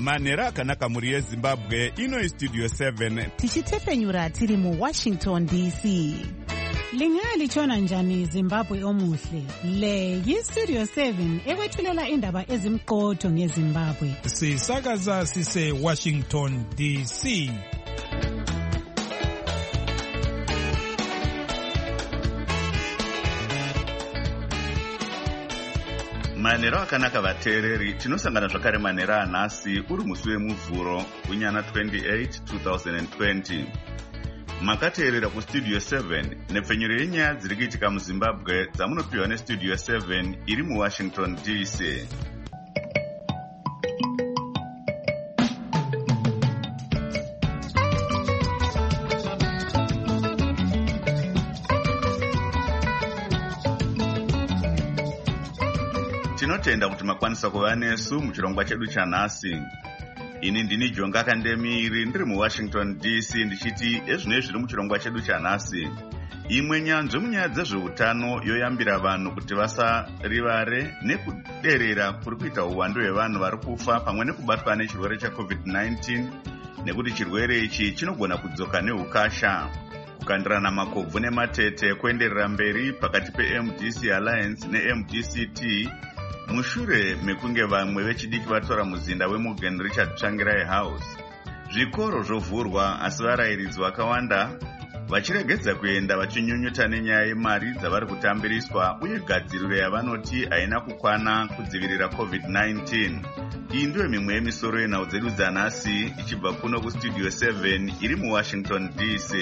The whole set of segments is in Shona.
manhero akanaka mhuri yezimbabwe. Ino Studio 7 tichitefenyura tiri muWashington DC. Lingalitshona njani Zimbabwe omuhle? Le yiStudio 7 ekwethulela indaba ezimqotho ngeZimbabwe. Sisakaza sise Washington DC. Manhero akanaka vateereri, tinosangana zvakare manhero anhasi uri musi wemuvhuro kunyana 28 2020. Makateerera kuStudio 7 nepfenyuro yenyaya dziri kuitika muZimbabwe dzamunopiwa neStudio 7 iri muWashington DC. Tinotenda kuti makwanisa kuva nesu muchirongwa chedu chanhasi. Ini ndini Jonga Kandemiri ndiri muWashington DC ndichiti ezvinoi zviri muchirongwa chedu chanhasi. Imwe nyanzvi munyaya dzezveutano yoyambira vanhu kuti vasarivare nekuderera kuri kuita uwandu hwevanhu vari kufa pamwe nekubatwa nechirwere cheCovid-19 nekuti chirwere ichi chinogona kudzoka neukasha. Kukandirana makobvu nematete kuenderera mberi pakati peMDC Alliance neMDCT mushure mekunge vamwe vechidiki vatora muzinda weMorgan Richard Tsvangirai House. Zvikoro zvovhurwa asi varayiridzi vakawanda vachiregedza kuenda vachinyunyuta nenyaya yemari dzavari kutambiriswa uye gadziriro yavanoti haina kukwana kudzivirira COVID-19. Iyi ndiyo mimwe yemisoro yenhau dzedu dzanhasi ichibva kuno kuStudio 7 iri muWashington DC.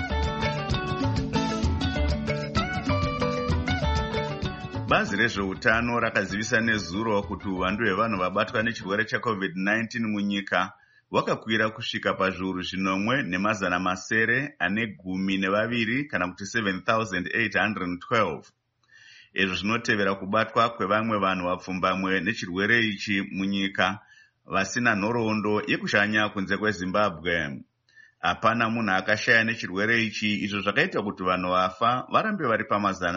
Bazi rezveutano rakazivisa nezuro kuti uwandu hwevanhu vabatwa nechirwere cheCovid-19 munyika hwakakwira kusvika pazviuru 1,912 kana kuti 7,812. Izvo zvinotevera kubatwa kwevamwe vanhu vapfumbamwe nechirwere ichi munyika vasina nhoroondo yekushanya kunze kweZimbabwe. Hapana munhu akashaya nechirwere ichi, izvo zvakaita kuti vanhu vafa varambe vari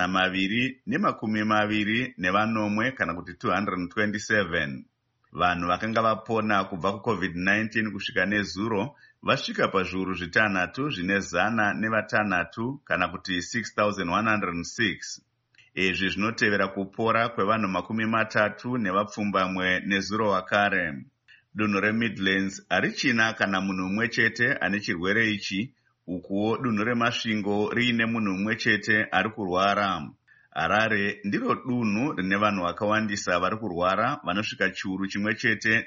pa220 kana kuti 227. Vanhu vakanga vapona kubva kuCovid-19 kusvika nezuro vasvika pazviuru 6,106 kana kuti 6,106. Izvi zvinotevera kupora kwevanhu 30 nevapfumbamwe nezuro wakare. Dunhu reMidlands harichina kana munhu umwe chete ane chirwere ichi, ukuwo dunhu reMasvingo riine munhu umwe chete ari kurwara. Harare ndiro dunhu rine vanhu vakawandisa vari kurwara vanosvika chiuru chimwe chete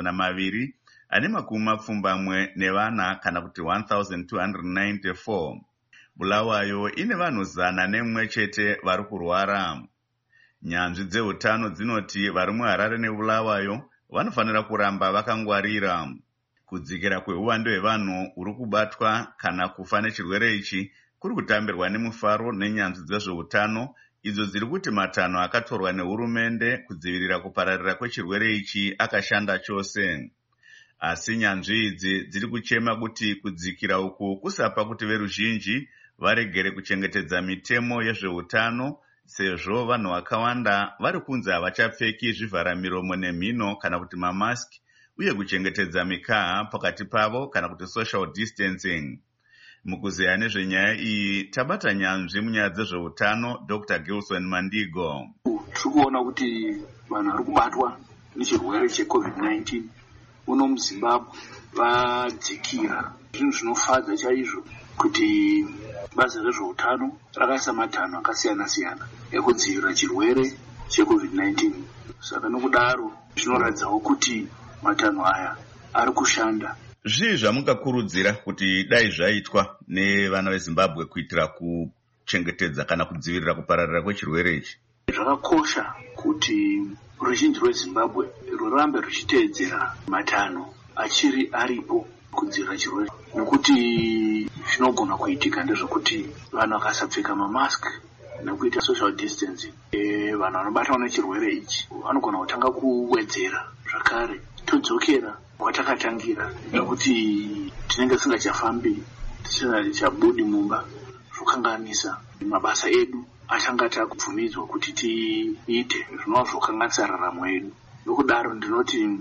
ne224 kana kuti 1,294. Bulawayo ine vanhu 101 chete vari kurwara. Nyanzvi dzeutano dzinoti vari muHarare neBulawayo vanofanira kuramba vakangwarira. Kudzikira kweuwandu hwevanhu uri kubatwa kana kufa nechirwere ichi kuri kutambirwa nemufaro nenyanzvi dzezveutano idzo dziri kuti matanho akatorwa nehurumende kudzivirira kupararira kwechirwere ichi akashanda chose. Asi nyanzvi idzi dziri kuchema kuti kudzikira uku kusapa kuti veruzhinji varegere kuchengetedza mitemo yezveutano, sezvo vanhu vakawanda vari kunzi havachapfeki zvivhara miromo nemhino kana kuti mamaski uye kuchengetedza mikaha pakati pavo kana kuti social distancing. Mukuzeya nezvenyaya iyi tabata nyanzvi munyaya dzezveutano Dr. Gilson Mandigo. Tiri kuona kuti vanhu vari kubatwa nechirwere cheCovid-19 uno muZimbabwe vadzikira. Zvinhu zvinofadza chaizvo kuti bazi rezveutano rakaisa matanho akasiyana-siyana ekudzivirira chirwere cheCovid-19. Saka nokudaro zvinoratidzawo kuti matanho aya ari kushanda. Zvii zvamungakurudzira kuti dai zvaitwa nevana veZimbabwe kuitira kuchengetedza kana kudzivirira kupararira kwechirwere ichi? Zvakakosha kuti ruzhinji rweZimbabwe rurambe ruchiteedzera matanho achiri aripo kudzivirira chirwere, nekuti zvinogona kuitika ndezvekuti vanhu vakasapfeka mamaski nekuita social distancing, vanhu vanobatwa nechirwere ichi vanogona kutanga kuwedzera zvakare todzokera kwatakatangira, nekuti tinenge tisingachafambi, tisingachabudi mumba, zvokanganisa mabasa edu atanga takubvumidzwa kuti tiite zvinova zvokanganisa raramo yedu. Nokudaro ndinoti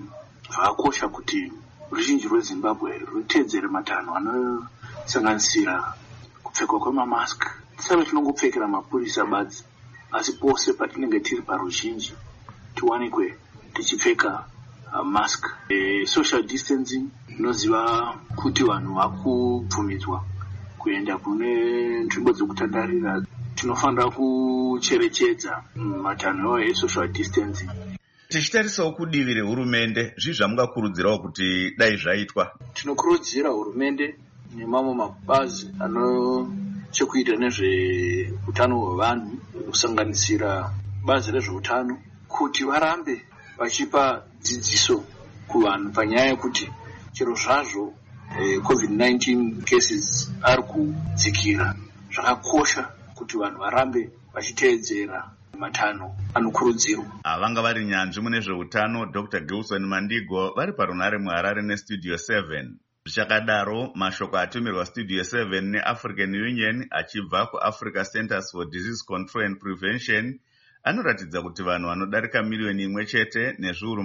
zvakakosha kuti ruzhinji rwezimbabwe rutedzere matanho anosanganisira kupfekwa kwemamask. Tisave tinongopfekera mapurisa badzi, asi pose patinenge tiri paruzhinji tiwanikwe tichipfeka mask. Social distancing, inoziva kuti vanhu vakubvumidzwa kuenda kune nzvimbo dzekutandarira. Tinofanira kucherechedza matanho esocial distancing. Tichitarisawo kudivi rehurumende, zvii zvamungakurudzirawo kuti dai zvaitwa? Tinokurudzira hurumende nemamwe mabazi anochekuita nezveutano hwevanhu, kusanganisira bazi rezveutano, kuti varambe vachipa dzidziso kuvanhu panyaya yekuti chero zvazvo COVID-19 cases ari kudzikira, zvakakosha kuti vanhu varambe vachiteedzera matanho anokurudzirwa. Vanga vari nyanzvi mune zveutano Dr. Gilson Mandigo vari parunare muHarare neStudio 7. Zvichakadaro, mashoko atumirwa Studio 7 neAfrican Union achibva kuAfrica Centers for Disease Control and Prevention anoratidza kuti vanhu vanodarika miliyoni imwe chete nezviuru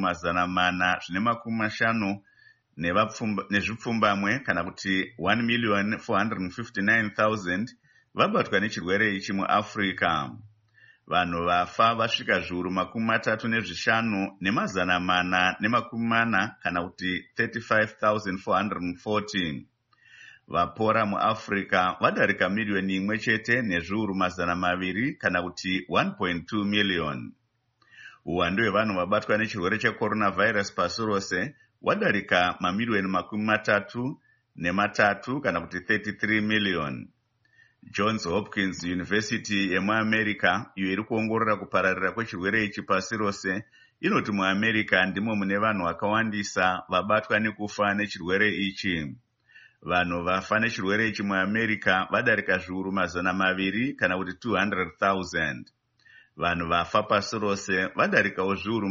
450 nezvipfumbamwe kana kuti 1,459,000 vabatwa nechirwere ichi muAfrica. Vanhu vafa vasvika zviuru 35 ne440 kana kuti 35,440. Vapora muAfrica vadarika miliyoni imwe chete nezviuru 200 kana kuti 1.2 million. Uwandu hwevanhu vabatwa nechirwere checoronavirus pasi rose wadarika mamiliyoni 33 kana kuti 33 million. Johns Hopkins University yemuAmerica, iyo iri kuongorora kupararira kwechirwere ichi pasi rose, inoti muAmerica ndimo mune vanhu vakawandisa vabatwa nekufa nechirwere ichi. Vanhu vafa nechirwere ichi muAmerica vadarika zviuru 200 kana kuti 200,000. Vanhu vafa pasi rose vadarikawo zviuru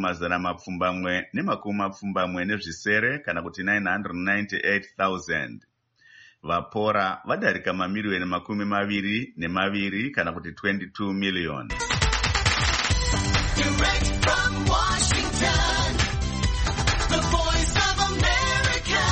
720 nezvisere kana kuti 998,000. Vapora vadarika mamiliyoni 22 kana kuti 22 million. Direct from Washington, the voice of America,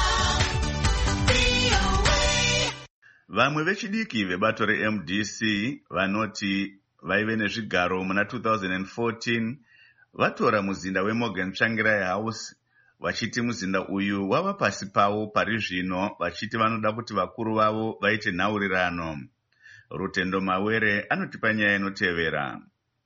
VOA. Vamwe vechidiki vebato reMDC vanoti vaive nezvigaro muna 2014 vatora muzinda weMorgan Tsvangirai House, vachiti muzinda uyu wava pasi pavo pari zvino, vachiti vanoda kuti vakuru vavo vaite nhaurirano. Rutendo Mawere anotipa nyaya inotevera.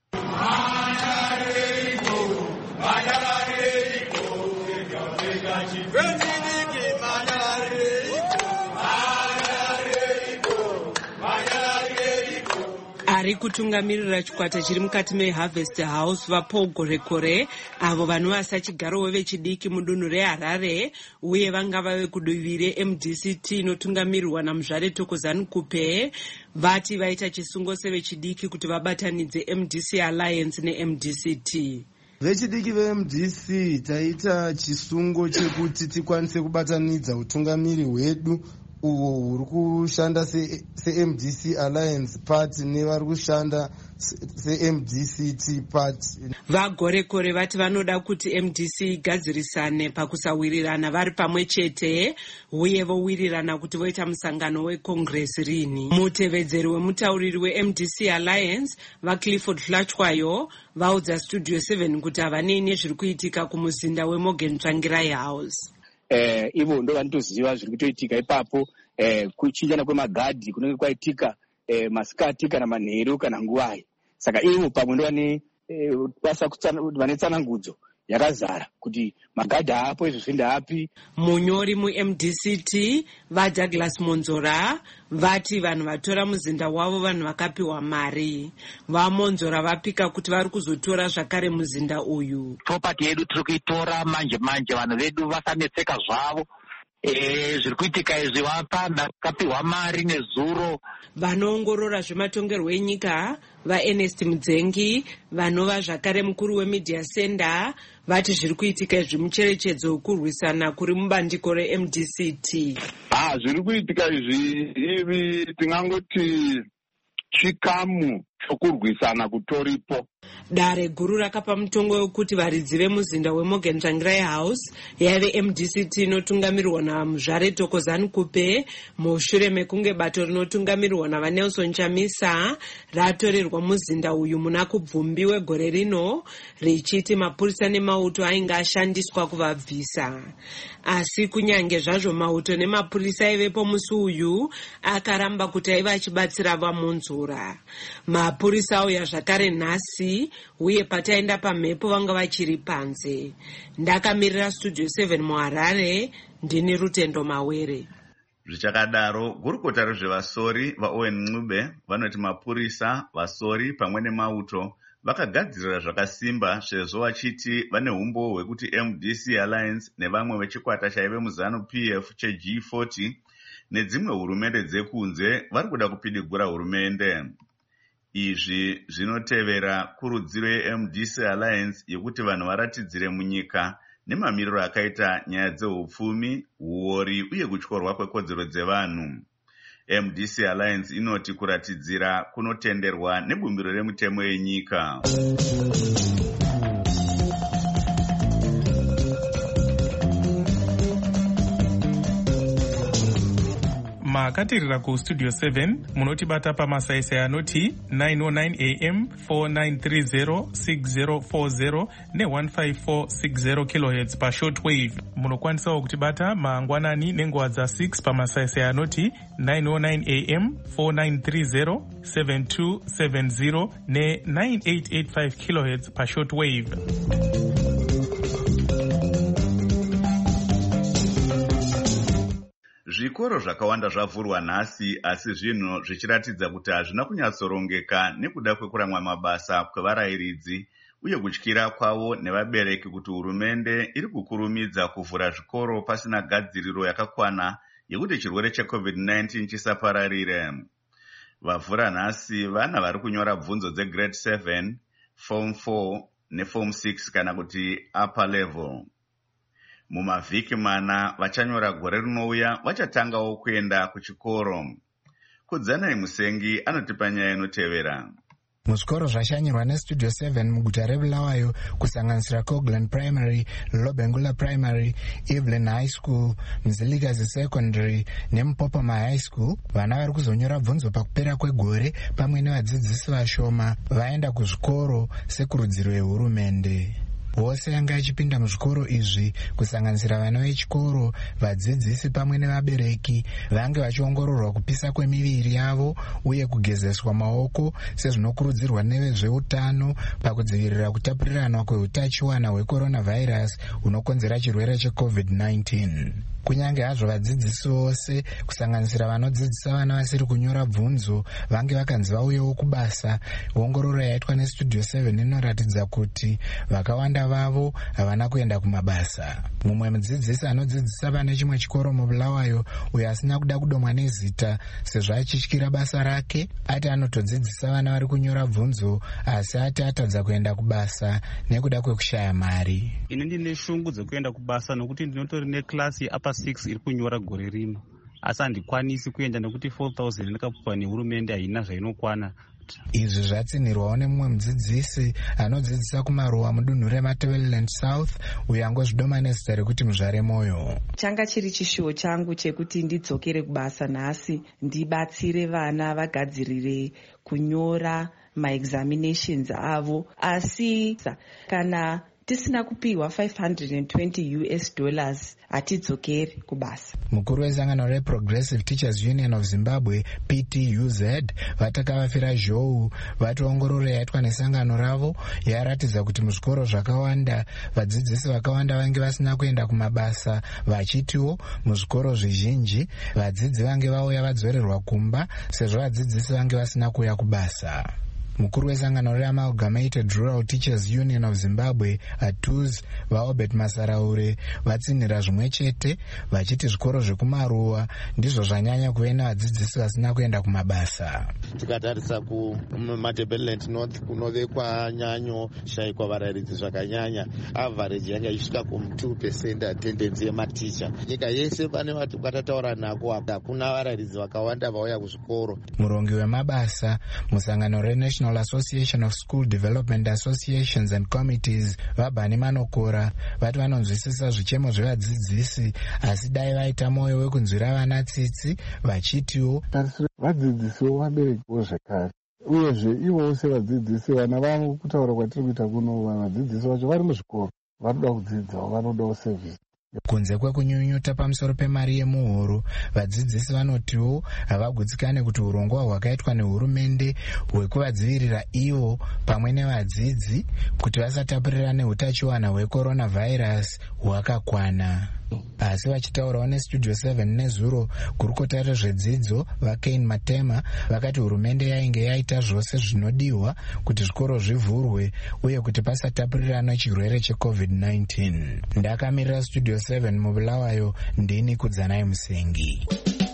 Ari kutungamirira chikwata chiri mukati meHarvest House vaPaul Gorekore, avo vanovasa chigaro vechidiki mudunhu reHarare uye vangava vekudivi reMDCT inotungamirirwa naMuzvare Thokozani Kupe, vati vaita chisungo sevechidiki kuti vabatanidze MDC Alliance neMDCT. Vechidiki veMDC taita chisungo chekuti tikwanise kubatanidza utungamiri hwedu uwo huri kushanda seMDC Alliance Party nevari kushanda seMDCT Party. VaGorekore vati vanoda kuti MDC igadzirisane pakusawirirana vari pamwe chete uye vowirirana kuti voita musangano weCongress rini. Mutevedzeri wemutauriri weMDC Alliance vaClifford Hlachwayo vaudza Studio 7 kuti havanei nezviri kuitika kumuzinda weMorgan Tsvangirai House. Ivo ndo vanotoziva zviri kutoitika ipapo, kuchinjana kwemagadhi kunenge kwaitika masikati kana manheru kana nguwai. Saka ivo pamwe ndo vane tsanangudzo yakazara kuti magadhi apo izvo zvindapi. Munyori muMDCT vaDouglas Monzora vati vanhu vatora muzinda wavo vanhu vakapiwa mari. VaMonzora vapika kuti vari kuzotora zvakare muzinda uyu. Property yedu tiri kuitora manje vanhu vedu vasanetseka zvavo. Zviri kuitika izvi vakapiwa mari nezuro. Vanoongorora zvematongerwo enyika vaErnest Mudzengi vanova zvakare mukuru weMedia Center vati zviri kuitika izvi mucherechedzo wekurwisana kuri mubandiko reMDCT. Zviri kuitika izvi tingangoti chikamu chokurwisana kutoripo. Dare guru rakapa mutongo wekuti varidzi vemuzinda weMorgan Tsvangirai House yaive MDCT inotungamirirwa naMuzvare Thokozani Kupe mushure mekunge bato rinotungamirirwa navaNelson Chamisa ratorerwa muzinda uyu muna kubvumbi wegore rino richiti mapurisa nemauto ainge ashandiswa kuvabvisa. Asi kunyange zvazvo mauto nemapurisa aivepo musi uyu akaramba kuti aiva achibatsira vamunzura. Mapurisa auya zvakare nhasi uye pataenda pamhepo vanga vachiri panze. Ndakamirira Studio 7 muHarare, ndini Rutendo Mawere. Zvichakadaro, gurukota rezvevasori vaOwen Ncube vanoti mapurisa, vasori pamwe nemauto vakagadzirira zvakasimba sezvo vachiti vane umbo hwekuti MDC Alliance nevamwe vechikwata chaive muzanu PF cheG40 nedzimwe hurumende dzekunze vari kuda kupidigura hurumende. Izvi zvinotevera kurudziro yeMDC Alliance yekuti vanhu varatidzire munyika nemamiriro akaita nyaya dzeupfumi, huori uye kutyorwa kwekodzero dzevanhu. MDC Alliance inoti kuratidzira kunotenderwa nebumbiro remutemo yenyika. makatirira kustudio 7 munotibata pamasaisai anoti 909 am 4930 6040 ne15460 kHz pashortwave. Munokwanisawo kutibata mangwanani nenguva dza6 pamasaisai anoti 909 am 4930 7270 ne9885 kHz pashortwave. Zvikoro zvakawanda zvavhurwa nhasi, asi zvinhu zvichiratidza kuti hazvina kunyatsorongeka nekuda kwekuramwa mabasa kwevarayiridzi uye kutyira kwavo nevabereki kuti hurumende iri kukurumidza kuvhura zvikoro pasina gadziriro yakakwana yekuti chirwere cheCovid-19 chisapararire. Vavhura nhasi vana vari kunyora bvunzo dzegrade 7, form 4 neform 6 kana kuti upper level. Mumavhiki mana vachanyora gore rinouya vachatangawo kuenda kuchikoro. Kudzanai Musengi anotipa nyaya inotevera. Muzvikoro zvashanyirwa neStudio 7 muguta reBulawayo kusanganisira Coglan Primary, Lobengula Primary, Evelyn High School, Mzilikazi Secondary neMupopoma High School, vana vari kuzonyora bvunzo pakupera kwegore pamwe nevadzidzisi vashoma vaenda kuzvikoro sekurudziro yehurumende. Vose yanga achipinda muzvikoro izvi kusanganisira vana vechikoro, vadzidzisi pamwe nevabereki vange vachiongororwa kupisa kwemiviri yavo uye kugezeswa maoko sezvinokurudzirwa nevezveutano pakudzivirira kutapurirana kweutachiwana hwecoronavirus hunokonzera chirwere cheCovid-19. Kunyange hazvo vadzidzisi vose kusanganisira vanodzidzisa vana vasiri kunyora bvunzo vange vakanzi vauyewo kubasa, ongororo yaitwa neStudio 7 inoratidza kuti vakawanda vavo havana kuenda kumabasa. Mumwe mudzidzisi anodzidzisa pane chimwe chikoro muBulawayo uyo asina kuda kudomwa nezita sezvo achityira basa rake, ati anotodzidzisa vana vari kunyora bvunzo asi ati atadza kuenda kubasa nekuda kwekushaya mari. Ini ndine shungu dzekuenda kubasa nokuti ndinotori neklasi apa 6 iri kunyora gore rino, asi handikwanisi kuenda nekuti 4,000 ndakapuwa nehurumende haina zvainokwana. Izvi zvatsinirwawo nemumwe mudzidzisi anodzidzisa kumaruwa mudunhu reMatabeleland South uyo angozvidoma nezita rekuti Muzvare Moyo. Changa chiri chishuwo changu chekuti ndidzokere kubasa nhasi ndibatsire vana vagadzirire kunyora maexaminations avo, asi kana tisina kupiwa $520 hatidzokeri kubasa. Mukuru wezangano reProgressive Teachers Union of Zimbabwe PTUZ vatakavafira zhou vationgororo yaitwa nesangano ravo yaratidza kuti muzvikoro zvakawanda vadzidzisi vakawanda vange vasina kuenda kumabasa, vachitiwo muzvikoro zvizhinji vadzidzi vange vauya vadzorerwa kumba sezvo vadzidzisi vange vasina kuuya kubasa. Mukuru wezangano reAmalgamated Rural Teachers Union of Zimbabwe ATUZ vaObert Masaraure vatsinira zvimwe chete vachiti zvikoro zvekumaruwa ndizvo zvanyanya kuve navadzidzisi vasina kuenda kumabasa. Tikatarisa kuMatabeleland North kunovekwa nyanyo shayikwa varayiridzi zvakanyanya, average yanga isvika ku2% attendance yematicha. Nyika yese pane vatu vatataura nako hakuna varayiridzi vakawanda vauya kuzvikoro. Murongi wemabasa musangano reNational National Association of School Development Associations and Committees vaBani Manokora vati vanonzwisisa zvichemo zvevadzidzisi asi dai vaita mwoyo wekunzwira vana tsitsi vachitiwo vadzidzisiwo vaberekiwo zvekare uyezve ivowo sevadzidzisi vana vavo kutaura kwatiri kuita kuno vadzidzisi vacho vari muzvikoro vanoda kudzidzawo vanodawo sevhisi. Kunze kwekunyunyuta pamusoro pemari yemuhoro, vadzidzisi vanotiwo havagutsikane kuti urongwa hwakaitwa nehurumende hwekuvadzivirira ivo pamwe nevadzidzi kuti vasatapurirane hutachiwana hwecoronavirus hwakakwana. Asi vachitaurawo nestudio 7 nezuro, kurukota rezvedzidzo vaKane Matema vakati hurumende yainge yaita zvose zvinodiwa kuti zvikoro zvivhurwe uye kuti pasatapurirana chirwere cheCovid-19. Ndakamirira studio 7 mubulawayo, ndini Kudzanai Musengi.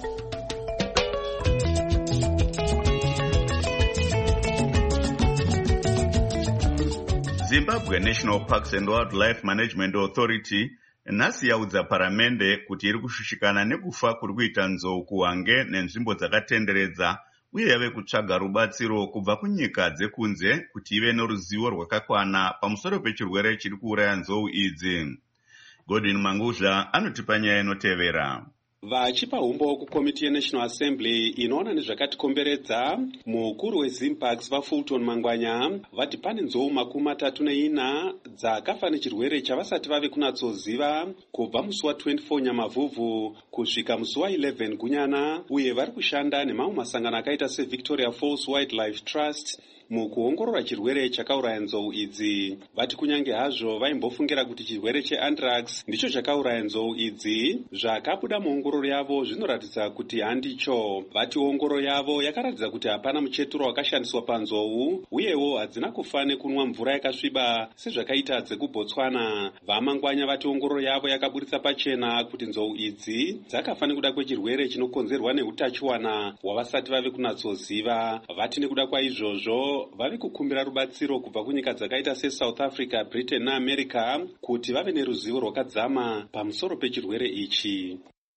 Zimbabwe National Parks and Wildlife Management Authority nhasi yaudza paramende kuti iri kushushikana nekufa kuri kuita nzou kuHwange nenzvimbo dzakatenderedza uye yave kutsvaga rubatsiro kubva kunyika dzekunze kuti ive noruzivo rwakakwana pamusoro pechirwere chiri kuuraya nzou idzi. Godwin Manguzha anotipa nyaya inotevera. Vachipa umbo kukomiti yeNational Assembly inoona nezvakatikomberedza, mukuru weZimparks vaFulton Mangwanya vati pane nzou 34 dzakafa nechirwere chavasati vave kunatsoziva kubva musi wa24 Nyamavhuvhu kusvika musi wa11 Gunyana, uye vari kushanda nemamwe masangano akaita seVictoria Falls Wildlife Trust mukuongorora chirwere chakauraya nzou idzi. Vati kunyange hazvo vaimbofungira kuti chirwere cheanthrax ndicho chakauraya nzou idzi, zvakabuda muongororo yavo zvinoratidza kuti handicho. Vati ongororo yavo yakaratidza kuti hapana mucheturo wakashandiswa panzou, uyewo hadzina kufa nekunwa mvura yakasviba sezvakaita dzekuBotswana. VaMangwanya vati ongororo yavo yakaburitsa pachena kuti nzou idzi dzakafa nekuda kwechirwere chinokonzerwa neutachiwana hwavasati vave kunatsoziva. Vati nekuda kwaizvozvo vari kukumbira rubatsiro kubva kunyika dzakaita seSouth Africa, Britain naAmerica kuti vave neruzivo rwakadzama pamusoro pechirwere ichi.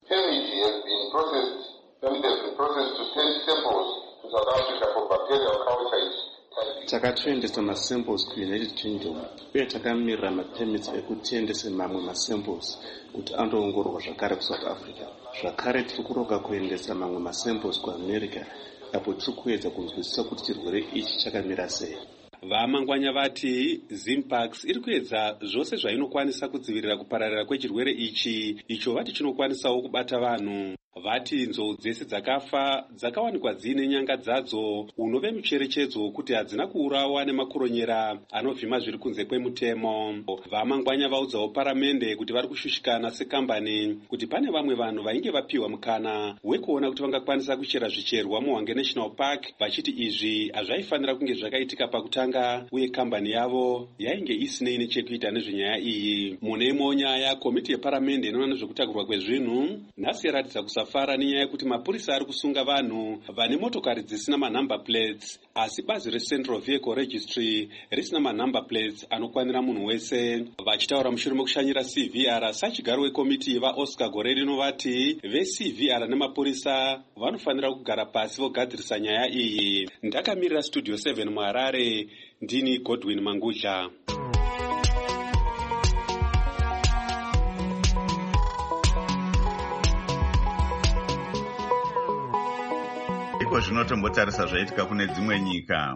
Takatoendesa masamples kuUnited Kingdom uye takamirira mapemits ekuti mamwe masamples kuti andoongororwa zvakare kuSouth Africa. Zvakare tiri kuroka kuendesa mamwe masamples kuAmerica apo tiri kuedza kunzwisisa kuti chirwere ichi chakamira sei. VaMangwanya vati Zimparks iri kuedza zvose zvainokwanisa kudzivirira kupararira kwechirwere ichi, icho vati chinokwanisawo kubata vanhu. Vati nzou dzese dzakafa dzakawanikwa dziine nyanga dzadzo unove mucherechedzo kuti hadzina kuurawa nemakoronyera anovhima zviri kunze kwemutemo. VaMangwanya vaudzawo paramende kuti vari kushushikana sekambani kuti pane vamwe vanhu vainge vapiwa mukana wekuona kuti vangakwanisa kuchera zvicherwa muHwange National Park, vachiti izvi hazvaifanira kunge zvakaitika pakutanga uye kambani yavo yainge isinei nechekuita nezvenyaya iyi. Mune imwewo nyaya, komiti yeparamende inoona nezvekutakurwa kwezvinhu nhasi yaratidza kusafara nenyaya yekuti mapurisa ari kusunga vanhu vane motokari dzisina manumber plates, asi bazi reCentral Vehicle Registry risina manumber plates anokwanira munhu wese. Vachitaura mushure mekushanyira CVR, sachigaro wekomiti vaOscar Gorerino vati veCVR nemapurisa vanofanira kugara pasi vogadzirisa nyaya iyi. Ndakamirira studio 7 muHarare, ndini Godwin Manguzha. Iko zvinotombotarisa zvaitika kune dzimwe nyika.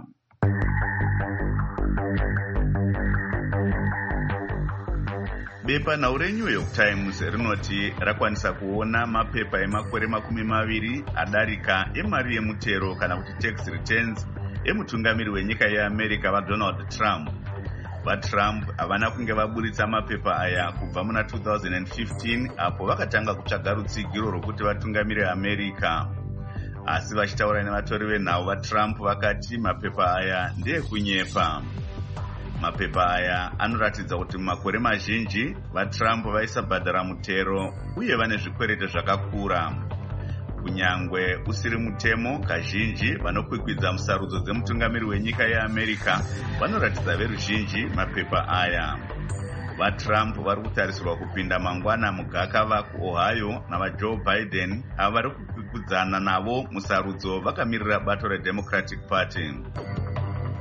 Bepanhau reNew York Times rinoti rakwanisa kuona mapepa emakore 20 adarika emari yemutero kana kuti tax returns emutungamiri wenyika yeAmerica vaDonald Trump. VaTrump havana kunge vaburitsa mapepa aya kubva muna 2015 apo vakatanga kutsvaga rutsigiro rwokuti vatungamire America. Asi vachitaura nevatori venhau vaTrump vakati mapepa aya ndeekunyepa. Mapepa aya anoratidza kuti mumakore mazhinji vaTrump vaisabhadhara mutero uye vane zvikwerete zvakakura. Kunyangwe usiri mutemo, kazhinji vanokwikwidza musarudzo dzemutungamiri wenyika yeAmerica vanoratidza veruzhinji mapepa aya. VaTrump vari kutarisirwa kupinda mangwana mugakava kuOhio navaJoe Biden ava vari kukwikwidzana navo musarudzo vakamirira bato reDemocratic Party.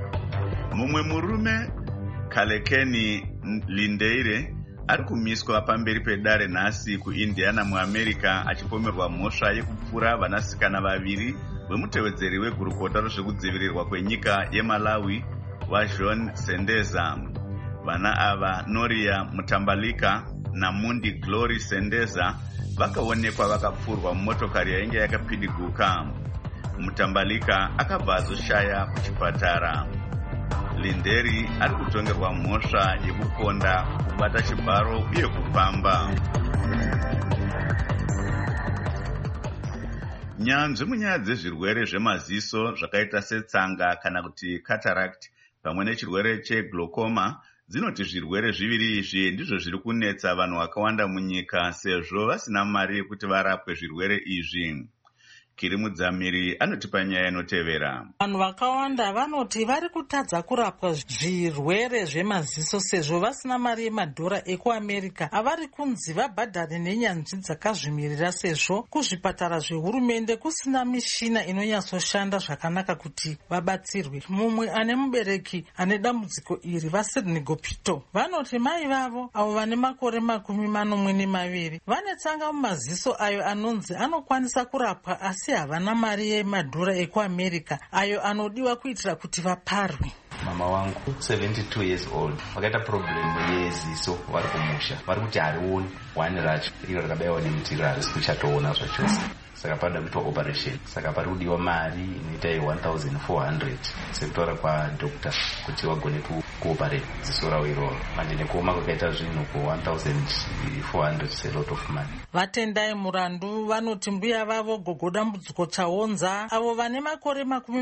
Mumwe murume Kalekeni Lindeire ari kumiswa pamberi pedare nhasi kuIndiana muAmerica achipomerwa mhosva yekupfura vanasikana vaviri vemutevedzeri wegurukota rezvekudzivirirwa kwenyika yeMalawi vaJohn Sendeza. Vana ava Noria Mutambalika naMundi Glory Sendeza vakaonekwa vakapfurwa mumotokari yainge yakapidiguka. Mutambalika akabva azoshaya kuchipatara. Linderi ari kutongerwa mhosva yekukonda, kubata chibharo uye kupamba. Nyanzvi munyaya dzezvirwere zvemaziso zvakaita setsanga kana kuti cataract pamwe nechirwere cheglokoma dzinoti zvirwere zviviri izvi ndizvo zviri kunetsa vanhu vakawanda munyika sezvo vasina mari yekuti varapwe zvirwere izvi. Kiri Mudzamiri anotipa nyaya inotevera. Vanhu vakawanda vanoti vari kutadza kurapwa zvirwere zvemaziso sezvo vasina mari yemadhora ekuAmerica avari kunzi vabhadhare nenyanzvi dzakazvimirira sezvo kuzvipatara zvehurumende kusina mishina inonyatsoshanda zvakanaka kuti vabatsirwe. Mumwe ane mubereki ane dambudziko iri vaSydney Gopito vanoti mai vavo avo vane makore 42 vane tsanga mumaziso ayo anonzi anokwanisa kurapwa asi havana mari yemadhora ekuAmerica ayo anodiwa kuitira kuti vaparwe. Mama wangu 72 years old wakaita problem yeziso vari kumusha vari kuti harioni wani racho iro rakabayiwa nemutiriro harisi kuchatoona zvachose saka panoda kuitwa operation saka pari kudiwa mari inoita 1400 sekutaura kwadokta kuti vagone kuoperate ziso ravo iroro manje nekuoma kwakaita zvinhu ku 1400 is a lot of money. Vatendai murandu vanoti mbuya vavo Gogo Dambudziko Chaonza avo vane makore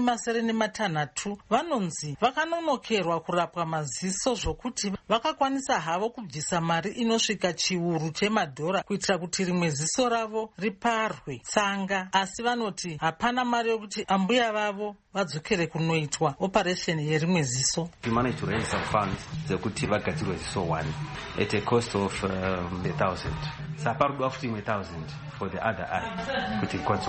76 vanonzi vakanonokerwa kurapwa maziso zvokuti vakakwanisa havo kubvisa mari inosvika chiuru chemadhora kuitira kuti rimwe ziso ravo riparwe tsanga, asi vanoti hapana mari yokuti ambuya vavo vadzokere kunoitwa operation yerimwe ziso. We managed to raise some funds dzekuti vagadzirwe ziso 1 at a cost of 1,000. Sapa rudo futi 1,000 for the other eye kuti ikwanise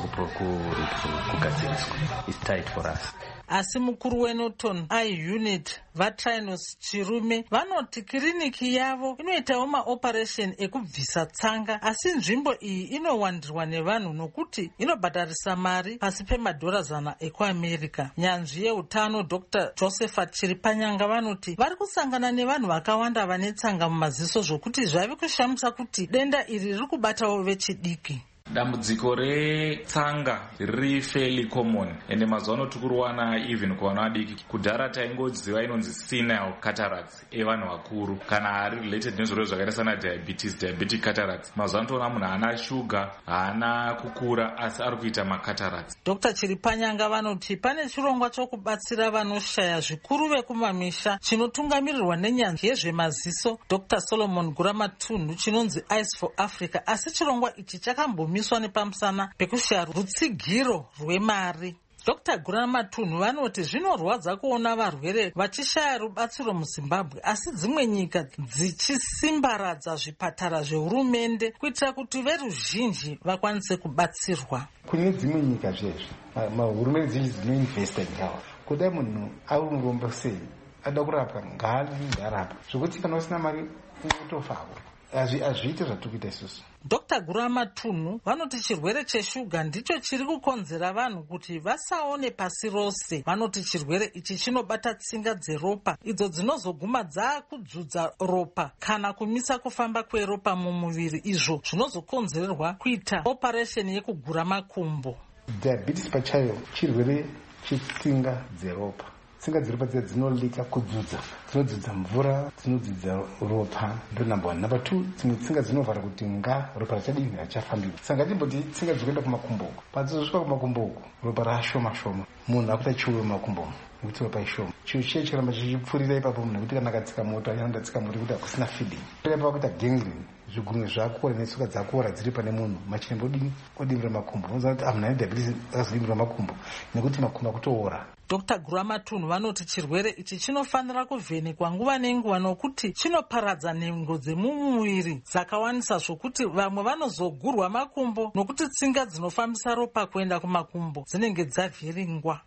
kugadziriswa. It's tight for us. Asi mukuru weNorton Eye Unit vaTrinos Chirume vanoti kiriniki yavo inoitawo maoperation ekubvisa tsanga, asi nzvimbo iyi inowandirwa nevanhu nokuti inobhadharisa mari pasi pemadhora 100 ekuAmerica. Nyanzvi yeutano Dr. Josephat Chiripanyanga vanoti vari kusangana nevanhu vakawanda vane tsanga mumaziso zvokuti zvave kushamisa kuti denda iri riri kubatawo vechidiki. Dambudziko retsanga riri fairly common ende mazuva ano tikuruwana even kuvana vadiki. Kudhara taingodziva inonzi senile cataracts evanhu vakuru kana ari related nezvirwere zvakaita sana diabetic cataracts. Mazuva ano toona munhu haana shuga, haana kukura asi ari kuita macataracts. Dr. Chiripanyanga vanoti pane chirongwa chokubatsira vanoshaya zvikuru vekumamisha chinotungamirirwa nenyanzvi yezvemaziso Dr. Solomon Guramatunhu chinonzi Eyes for Africa, asi chirongwa ichi chakambomiswa nepamusana pekushaya rutsigiro rwemari. Dr. Guramatunhu vanoti zvinorwadza kuona varwere vachishaya rubatsiro muZimbabwe asi dzimwe nyika dzichisimbaradza zvipatara zvehurumende kuitira kuti veruzhinji vakwanise kubatsirwa. Kune dzimwe nyika zvezvo mahurumende zhinji dzinoinvesta ngawa kudai munhu aurombo sei ada kurapwa ngaarapwa zvokuti kana usina mari unotofawo. Hazviite zvatiri kuita isusu. Dr. Guramatunhu vanoti chirwere cheshuga ndicho chiri kukonzera vanhu kuti vasaone pasi rose. Vanoti chirwere ichi chinobata tsinga dzeropa idzo dzinozoguma dzakudzudza ropa kana kumisa kufamba kweropa mumuviri, izvo zvinozokonzererwa kuita operation yekugura makumbo. Diabetes pachayo chirwere chetsinga dzeropa. Tsinga dzeropa dzinolika kudzudza, dzinodzudza mvura, dzinodzudza ropa, ndo number 1. Number 2, dzimwe tsinga dzinovhara kuti ropa richadini richafambiwa. Saka timboti tsinga dzikuenda kumakumbo, padzosvika kumakumbo uku ropa rashoma munhu akuita chiuyo mumakumbo nekuti ropa ishoma. Chiuyo chiye chiramba chichipfurira ipapo munhu nekuti kana akatsika moto anoenda tsika moto kuti hakusina feeding. Paipa kuita gangrene, zvigunwe zvakora netsoka dzakora dziri pane munhu machirembo odimbira makumbo. Unoziva kuti munhu ane diabetes akazodimbira makumbo nekuti makumbo akutoora. Dr. Guramatunhu vanoti chirwere ichi chinofanira kuvhenekwa nguva nenguva nokuti chinoparadza nhengo dzemumuviri dzakawanisa zvokuti vamwe vanozogurwa makumbo nokuti tsinga dzinofambisa ropa kuenda kumakumbo dzinenge dzavhiringwa.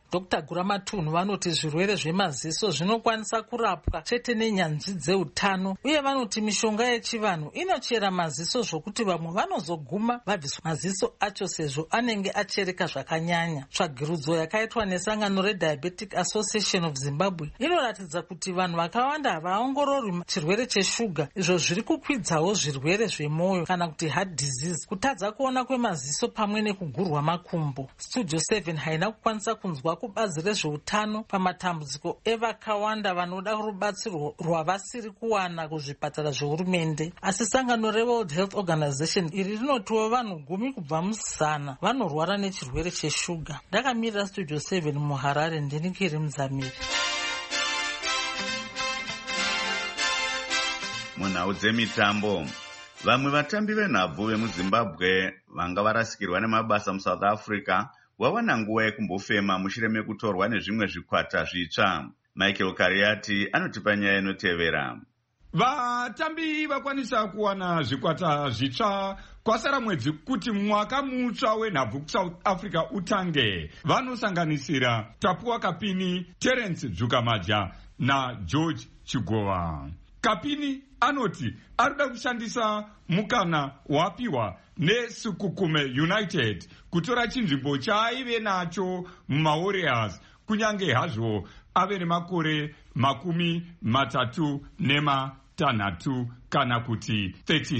Dr. Guramatunhu vanoti zvirwere zvemaziso zvinokwanisa kurapwa chete nenyanzvi dzeutano, uye vanoti mishonga yechivanhu inochera maziso zvokuti vamwe vanozoguma vabviswa maziso acho sezvo anenge achereka zvakanyanya. Tsvagirudzo yakaitwa nesangano reDiabetic Association of Zimbabwe inoratidza kuti vanhu vakawanda havaongororwi chirwere cheshuga, izvo zviri kukwidzawo zvirwere zvemwoyo kana kuti heart disease, kutadza kuona kwemaziso pamwe nekugurwa makumbo. Studio 7 haina kukwanisa kunzwa kubazi rezveutano pamatambudziko evakawanda vanoda rubatsiro rwavasiri kuwana kuzvipatara zvehurumende, asi sangano reWorld Health Organization iri rinotiwo vanhu 10 kubva mu100 vanorwara nechirwere cheshuga. Ndakamirira Studio 7 muHarare, ndini Kiri Muzamiri. Munhau dzemitambo, vamwe vatambi venhabvu vemuZimbabwe vanga varasikirwa nemabasa muSouth Africa wawana nguva yekumbofema mushure mekutorwa nezvimwe zvikwata zvitsva. Michael Kariati anotipa nyaya inotevera. Vatambi vakwanisa kuwana zvikwata zvitsva kwasara mwedzi kuti mwaka mutsva wenhabvu kuSouth Africa utange. Vanosanganisira Tapua Kapini, Terence Dzukamaja naGeorge Chigova. Kapini anoti arikuda kushandisa mukana wapiwa neSukukume United kutora chinzvimbo chaaive nacho mumaWarriors, kunyange hazvo ave nemakore 36 kana kuti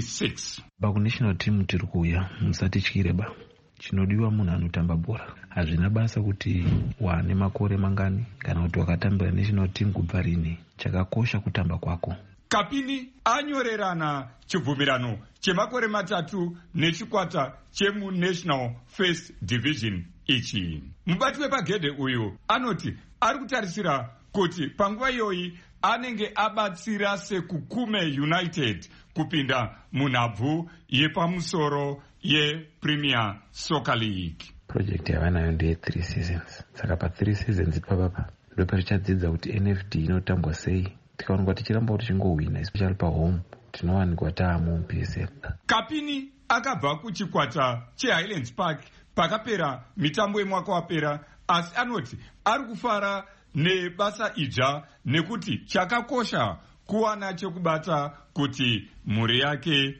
36. Pakunational team tiri kuuya, musatityire ba. Chinodiwa munhu anotamba bhora. Hazvina basa kuti wane makore mangani kana kuti wakatambira national team kubva rini. Chakakosha kutamba kwako. Kapini anyorerana chibvumirano chemakore 3 nechikwata chemuNational First Division ichi. Mubati wepagedhe uyu anoti ari kutarisira kuti panguva iyoyi anenge abatsira seKukume United kupinda munhabvu yepamusoro yePremier Soccer League. Project yavanayo ndeye 3 seasons. Saka pa 3 seasons ipapapa ndoparichadzidza kuti NFD inotambwa sei. Tikaonekwa tichiramba kuti chingowina, especially pahome tinowanikwa taamo muPSL. Kapini akabva kuchikwata cheHighlands Park pakapera mitambo yemwaka wapera, asi anoti ari kufara nebasa idzva nekuti chakakosha kuwana chekubata kuti mhuri yake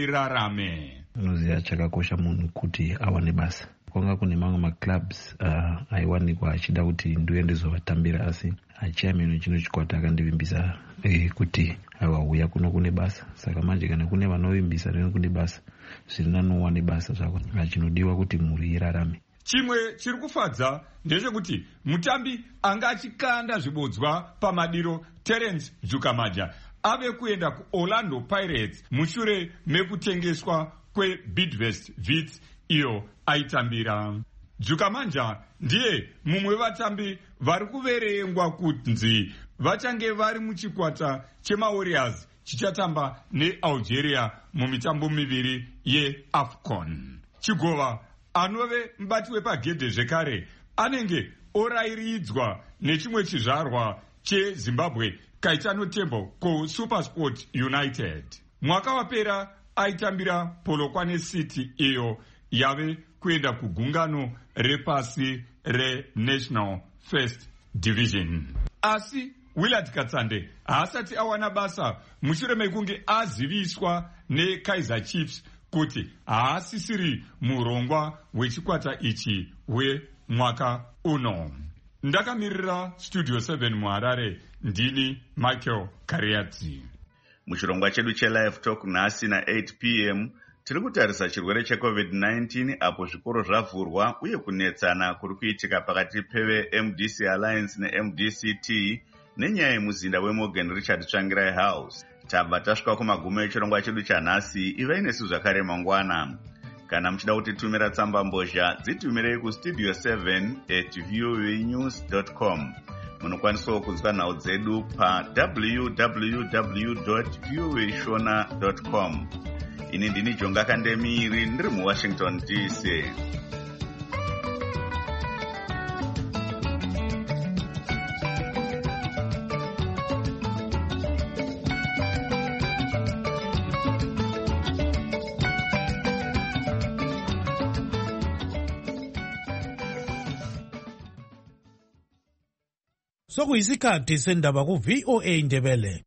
irarame. Unoziva chakakosha munhu kuti awane basa. Kwanga kune mamwe maclubs aiwanikwa achida kuti ndiuye ndizovatambira, asi chairman chino chikwata akandivimbisa kuti awauya kuno kune basa. Saka manje kana kune vanovimbisa rino kune basa, zviri nanowane basa zvako. Chinodiwa kuti mhuri irarame. Chimwe chiri kufadza ndechekuti mutambi anga achikanda zvibodzwa pamadiro Terence Dzukamaja ave kuenda kuOrlando Pirates mushure mekutengeswa kweBidvest Wits iyo aitambira. Dzukamanja ndiye mumwe vatambi vari kuverengwa kunzi vachange vari muchikwata chemaWarriors chichatamba neAlgeria mumitambo miviri yeAFCON. Chigova anove mubati wepagedhe zvekare anenge orayiridzwa nechimwe chizvarwa cheZimbabwe Kaitano Tembo kuSupersport United. Mwaka wapera aitambira Polokwane City iyo yave kuenda kugungano repasi reNational First Division. Asi Willard Katsande haasati awana basa mushure mekunge aziviswa neKaizer Chiefs kuti haasisiri murongwa wechikwata ichi wemwaka uno. Ndakamirira Studio 7 muHarare, ndini Michael Kariati. Muchirongwa chedu cheLive Talk nhasi na8 p.m. tiri kutarisa chirwere cheCovid-19 apo zvikoro zvavhurwa uye kunetsana kuri kuitika pakati peveMDC Alliance neMDCT nenyaya yemuzinda weMorgan Richard Tsvangirai House. Tabva tasvika kumagumo echirongwa chedu chanhasi. Ivai nesu zvakare mangwana. Kana muchida kutitumira tsamba mbozha, dzitumirei kustudio 7@voanews.com. Munokwanisawo kunzwa nhau dzedu pa www.voashona.com. Ini ndini Jonga Kandemiri ndiri muWashington DC. Sokuyisikhathi sendaba ku VOA Indebele.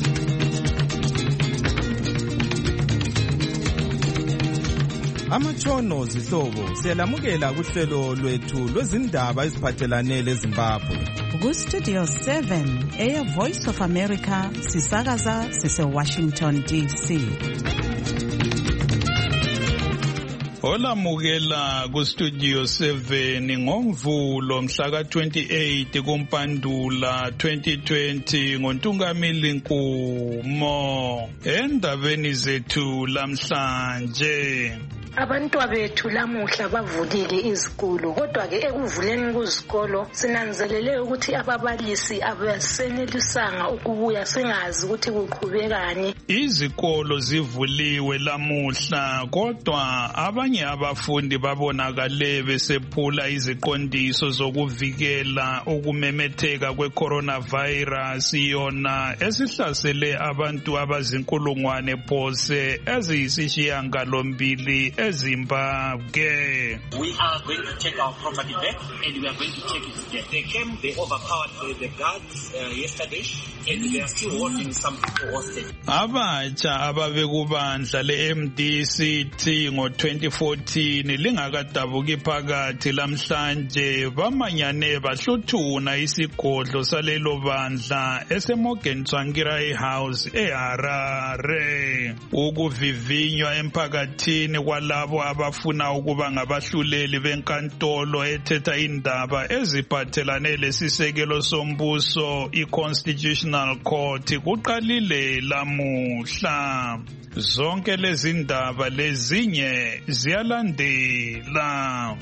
Amatshono zihlobo siyalamukela kuhlelo lwethu lwezindaba eziphathelane leZimbabwe. Ku-Studio 7 Voice of America sisakaza sise-Washington DC. Olamukela ku-Studio 7 ngoMvulo mhla ka-28 kuMpandula 2020 ngoNtungamili Nkumo. Endabeni zethu lamhlanje, abantwabethu lamuhla bavulile izikolo, kodwa-ke ekuvuleni kwezikolo sinanzelele ukuthi ababalisi abasenelisanga ukubuya, singazi ukuthi kuqhubekani. Izikolo zivuliwe lamuhla, kodwa abanye abafundi babonakale besephula iziqondiso zokuvikela ukumemetheka kwe-coronavirus, yona esihlasele abantu abazinkulungwane phose eziyisishiyagalombili Zimbabwe. We are going to take our property back and we are going to take it there. They came, they overpowered the guards yesterday and they are still holding some people hostage. Abatsha ababekubandla le-MDCT ngo-2014 lingakadabuki phakathi lamhlanje bamanyane bahluthuna isigodlo salelo bandla eseMorgan Tsvangirai House eHarare. Ukuvivinywa emphakathini labo abafuna ukuba ngabahluleli benkantolo ethetha indaba eziphathelane lesisekelo sombuso i-Constitutional Court kuqalile lamuhla. Zonke lezi ndaba lezinye ziyalandela.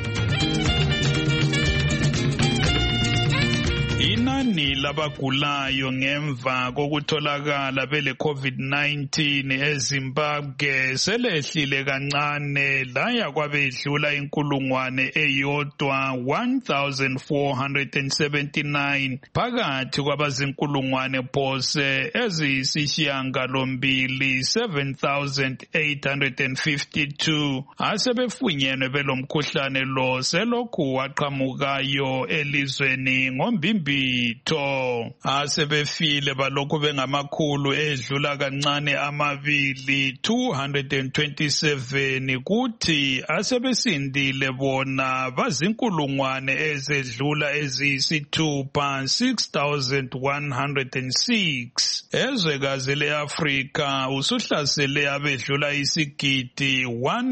Inani labagulayo ngemva kokutholakala bele COVID-19 eZimbabwe selehlile kancane laya kwabedlula inkulungwane eyodwa 1479 phakathi kwabazinkulungwane phose eziyisishiyagalombili 7852 asebefunyenwe belomkhuhlane lo selokhu waqhamukayo elizweni ngombimbi asebefile balokhu bengamakhulu edlula kancane amabili 227 kuthi asebesindile bona bazinkulungwane ezedlula eziyisithupha 6106. Ezwekazi leAfrika usuhlasele abedlula isigidi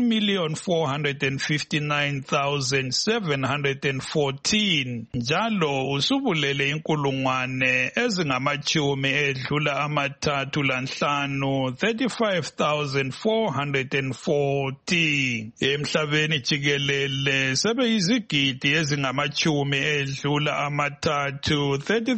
1,459,714 njalo usubulele inkulungwane ezingamachumi edlula amathathu lanhlanu 35,440. Emhlabeni jikelele sebeyizigidi ezingamachumi edlula amathathu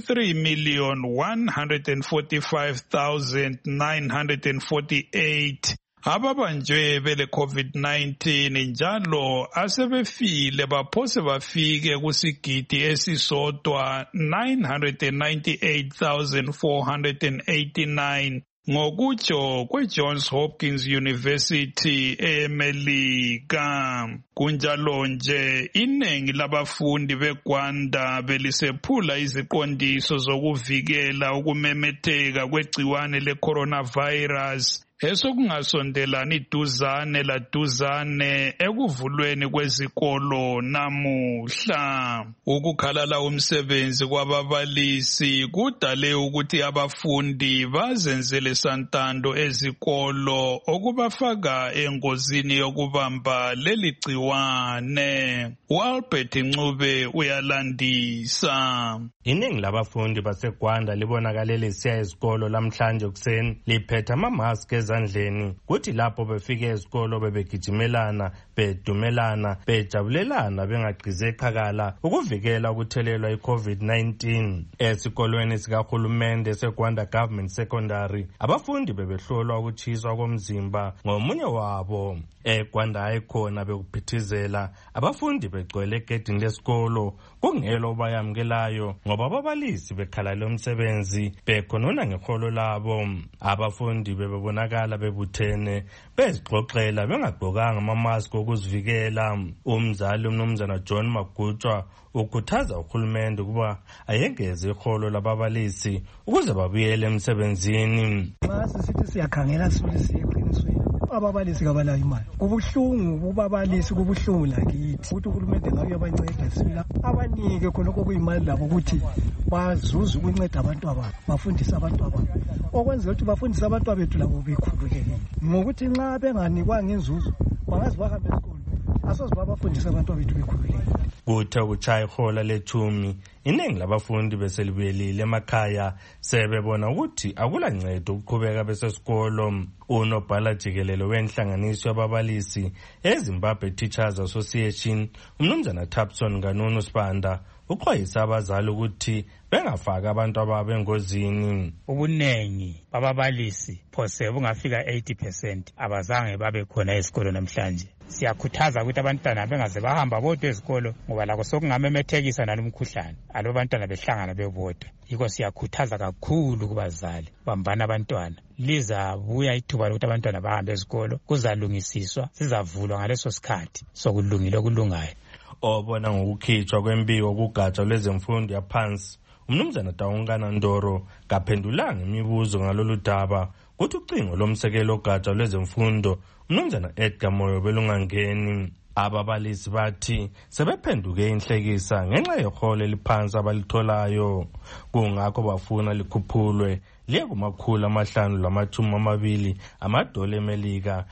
33,145,948 ababanjwe bele COVID-19 njalo asebefile baphose bafike kusigidi esisodwa 998,489 ngokutsho kweJohns Hopkins University eMelika. Kunjalo nje iningi labafundi beGwanda belisephula iziqondiso zokuvikela ukumemetheka kwegciwane le-coronavirus esokungasondelani duzane ekuvulweni kwezikolo namuhla. Ukukhalala umsebenzi kwababalisi kudale ukuthi abafundi bazenzele santando ezikolo okubafaka engozini yokubamba leli gciwane. uAlbert Ncube uyalandisa. Iningi labafundi baseGwanda libonakale lisiya ezikolo lamhlanje kuseni liphethe amamaski ezandleni, kuthi lapho befike ezikolo bebegijimelana, bedumelana, bejabulelana bengagqize eqhakala ukuvikela ukuthelelwa iCovid-19. Esikolweni sikahulumende seGwanda Government Secondary abafundi bebehlolwa ukutshiswa komzimba ngomunye wabo. eGwanda ayikhona bekuphithizela abafundi begcwele egedini lesikolo kungelo bayamkelayo ngoba ababalisi bekhala umsebenzi bekhonona ngeholo labo. Abafundi bebonakala bebuthene bezixoxela bengagqokanga amamaski bokuzivikela. Umzali umnumzana John Magutshwa ukhuthaza uhulumende ukuba ayengeze iholo lababalisi ukuze babuyele emsebenzini. Sithi siyakhangela siye eqinisweni. Ababalisi kabalayo imali. Kubuhlungu kubabalisi kubuhlungu lakithi. Ukuthi uhulumende ngayo yabanceda sibila abanike khonokho kuyimali labo ukuthi bazuze ukunceda abantu ababo, bafundise abantu ababo. Okwenza ukuthi bafundise abantu abethu labo bekhululekile. Ngokuthi nxa benganikwanga inzuzo bangazi bahambe esikole. Asoze babafundise abantu abethu bekhululekile. Kuthe ukuchaya ihola lethumi, iningi labafundi beselibuyelile emakhaya sebebona ukuthi akulancedo ukuqhubeka besesikolo. Unobhala jikelelo wenhlanganiso yababalisi eZimbabwe Teachers Association, umnumzana Thapson Nganunu Sibanda, uxwayisa abazali ukuthi bengafaka abantu ababo engozini. Ubunengi bababalisi phose bungafika 80% abazange babe khona esikolo namhlanje. Siyakhuthaza ukuthi abantwana bengaze bahamba bodwa ezikolo ngoba lakho sokungamemethekisa nalomkhuhlane alo abantwana behlangana bebodwa. Yiko siyakhuthaza kakhulu kubazali bambana abantwana. Lizabuya ithuba lokuthi abantwana bahambe ezikolo, kuzalungisiswa, sizavulwa ngaleso sikhathi sokulungile okulungayo. Obona ngokukhitshwa kwembiwo kugatsha lwezemfundo yaphansi, umnumzana Taungana Ndoro kaphendulanga imibuzo ngalolu daba kuthi ucingo lomsekelo gatsha lwezemfundo umnumzana Edgar Moyo belungangeni. Ababalisi bathi sebephenduke inhlekisa ngenxa yeholo eliphansi abalitholayo, kungakho bafuna likhuphulwe liye $520 eMelika,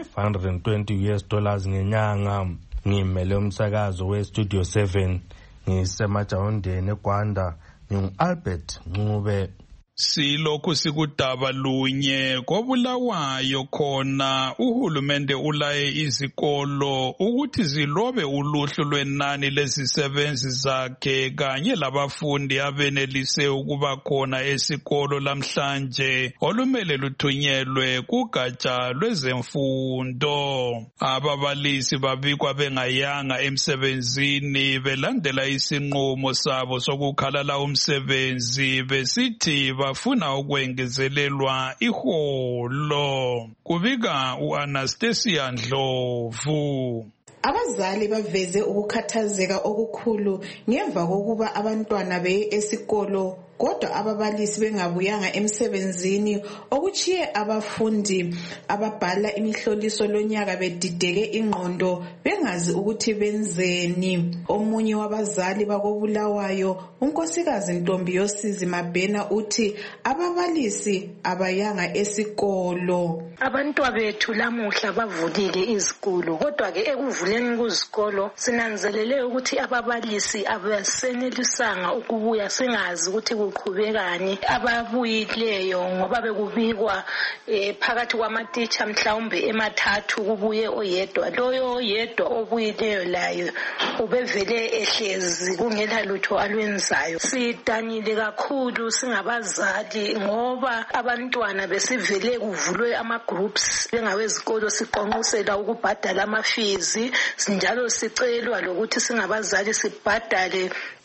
$520 ngenyanga. Ngimele umsakazo weStudio 7 ngisemajawondeni eGwanda, ngingu-Albert Ncube. Silokhu sikudaba lunye koBulawayo khona uhulumende ulaye izikolo ukuthi zilobe uluhlu lwenani lezisebenzi zakhe kanye labafundi abenelise ukuba khona esikolo lamhlanje olumele luthunyelwe kugatsha lwezemfundo. Ababalisi babikwa bengayanga emsebenzini belandela isinqumo sabo sokukhalala umsebenzi besithi bafuna ukwengezelelwa iholo. Kubika uAnastasia Ndlovu. Abazali baveze ukukhathazeka okukhulu ngemva kokuba abantwana beye esikolo kodwa ababalisi bengabuyanga emsebenzini, okuchiye abafundi ababhala imihloliso lonyaka bedideke ingqondo bengazi ukuthi benzeni. Omunye wabazali bakoBulawayo, unkosikazi Ntombi Yosizi Mabhena, uthi ababalisi abayanga esikolo. Abantwana bethu lamuhla bavulile izikolo, kodwa ke ekuvuleni kuzikolo sinanzelele ukuthi ababalisi abasenelisanga ukubuya, singazi ukuthi kuqhubekani. Ababuyileyo ngoba bekubikwa phakathi kwamatitsha mhlawumbe emathathu kubuye oyedwa. Loyo oyedwa obuyileyo layo ubevele ehlezi kungela lutho alwenzayo. Sidanile kakhulu singabazali ngoba abantwana besivele kuvulwe groups bengawezikolo siqonqosela ukubhadala amafizi, njalo sicelwa lokuthi singabazali sibhadale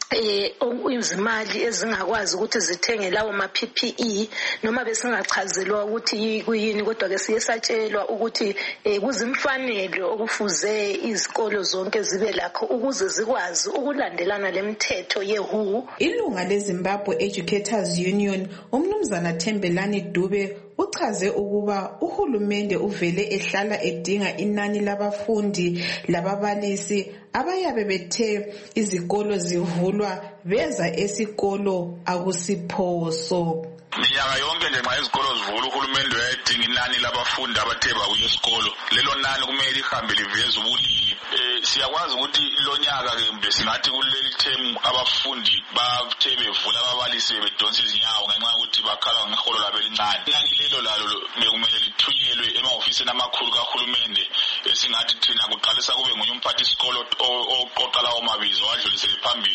izimali ezingakwazi ukuthi zithenge lawo ma PPE noma besingachazelwa ukuthi kuyini, kodwa ke siyesatshelwa ukuthi kuzimfanelo okufuze izikolo zonke zibe lakho ukuze zikwazi ukulandelana lemithetho yeWHO. Ilunga leZimbabwe Educators Union umnumzana Thembelani Dube uchaze ukuba uhulumende uvele ehlala edinga inani labafundi lababalisi abayabe bethe izikolo zivulwa beza esikolo akusiphoso. Minyaka yonke nje nxa izikolo zivula uhulumende uyayidinga inani labafundi abathe bakuye esikolo. Lelo nani kumele lihambe liveze ubulili. Siyakwazi ukuthi lonyaka ke mbe singathi kuleli term abafundi bathe bevula ababalisi bedonsa izinyawo ngenxa ukuthi bakhala ngeholo labo elincane. Inani lelo lalo bekumele lithunyelwe emahofisini amakhulu kahulumende esingathi thina kuqalisa kube nguye umphathi isikolo oqoqa lawo mabizo adlulisele phambili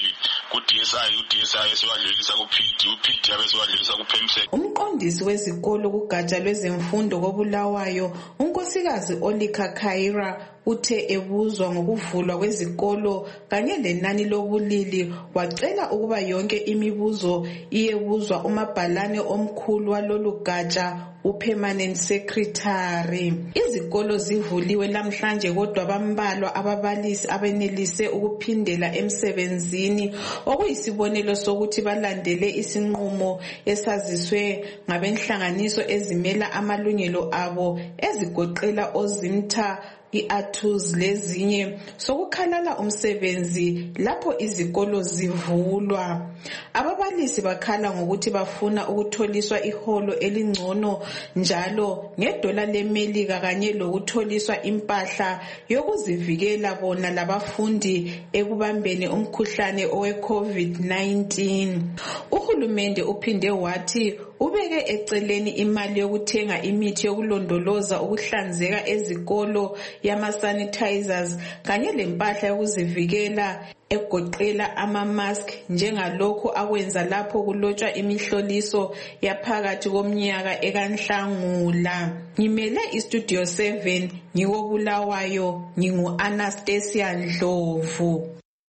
ku-DSI, u-DSI esiwadlulisa ku-PD, u-PD abesiwadlulisa ku-PEMSEC. Umqondisi wezikolo kugatsha lwezemfundo koBulawayo, unkosikazi Olika Khaira, uthe ebuzwa ngokuvulwa kwezikolo kanye lenani lobulili wacela ukuba yonke imibuzo iyebuzwa umabhalane omkhulu walolu gatsha uPermanent Secretary. Izikolo zivuliwe namhlanje kodwa bambalwa ababalisi abenelise ukuphindela emsebenzini, okuyisibonelo sokuthi balandele isinqumo esaziswe ngabenhlanganiso ezimela amalungelo abo ezigoqela oZimta, i-ATUS lezinye, sokukhalala umsebenzi lapho izikolo zivulwa. Ababalisi bakhala ngokuthi bafuna ukutholiswa iholo elingcono njalo ngedola leMelika kanye lokutholiswa impahla yokuzivikela bona labafundi ekubambeni umkhuhlane owe-COVID-19. Uhulumende uphinde wathi ubeke eceleni imali yokuthenga imithi yokulondoloza ukuhlanzeka ezikolo yama-sanitizers kanye lempahla yokuzivikela egoqela ama-mask njengalokhu akwenza lapho kulotshwa imihloliso yaphakathi komnyaka ekaNhlangula. Ngimele iStudio 7 ngikoBulawayo, ngingu-Anastasia Ndlovu.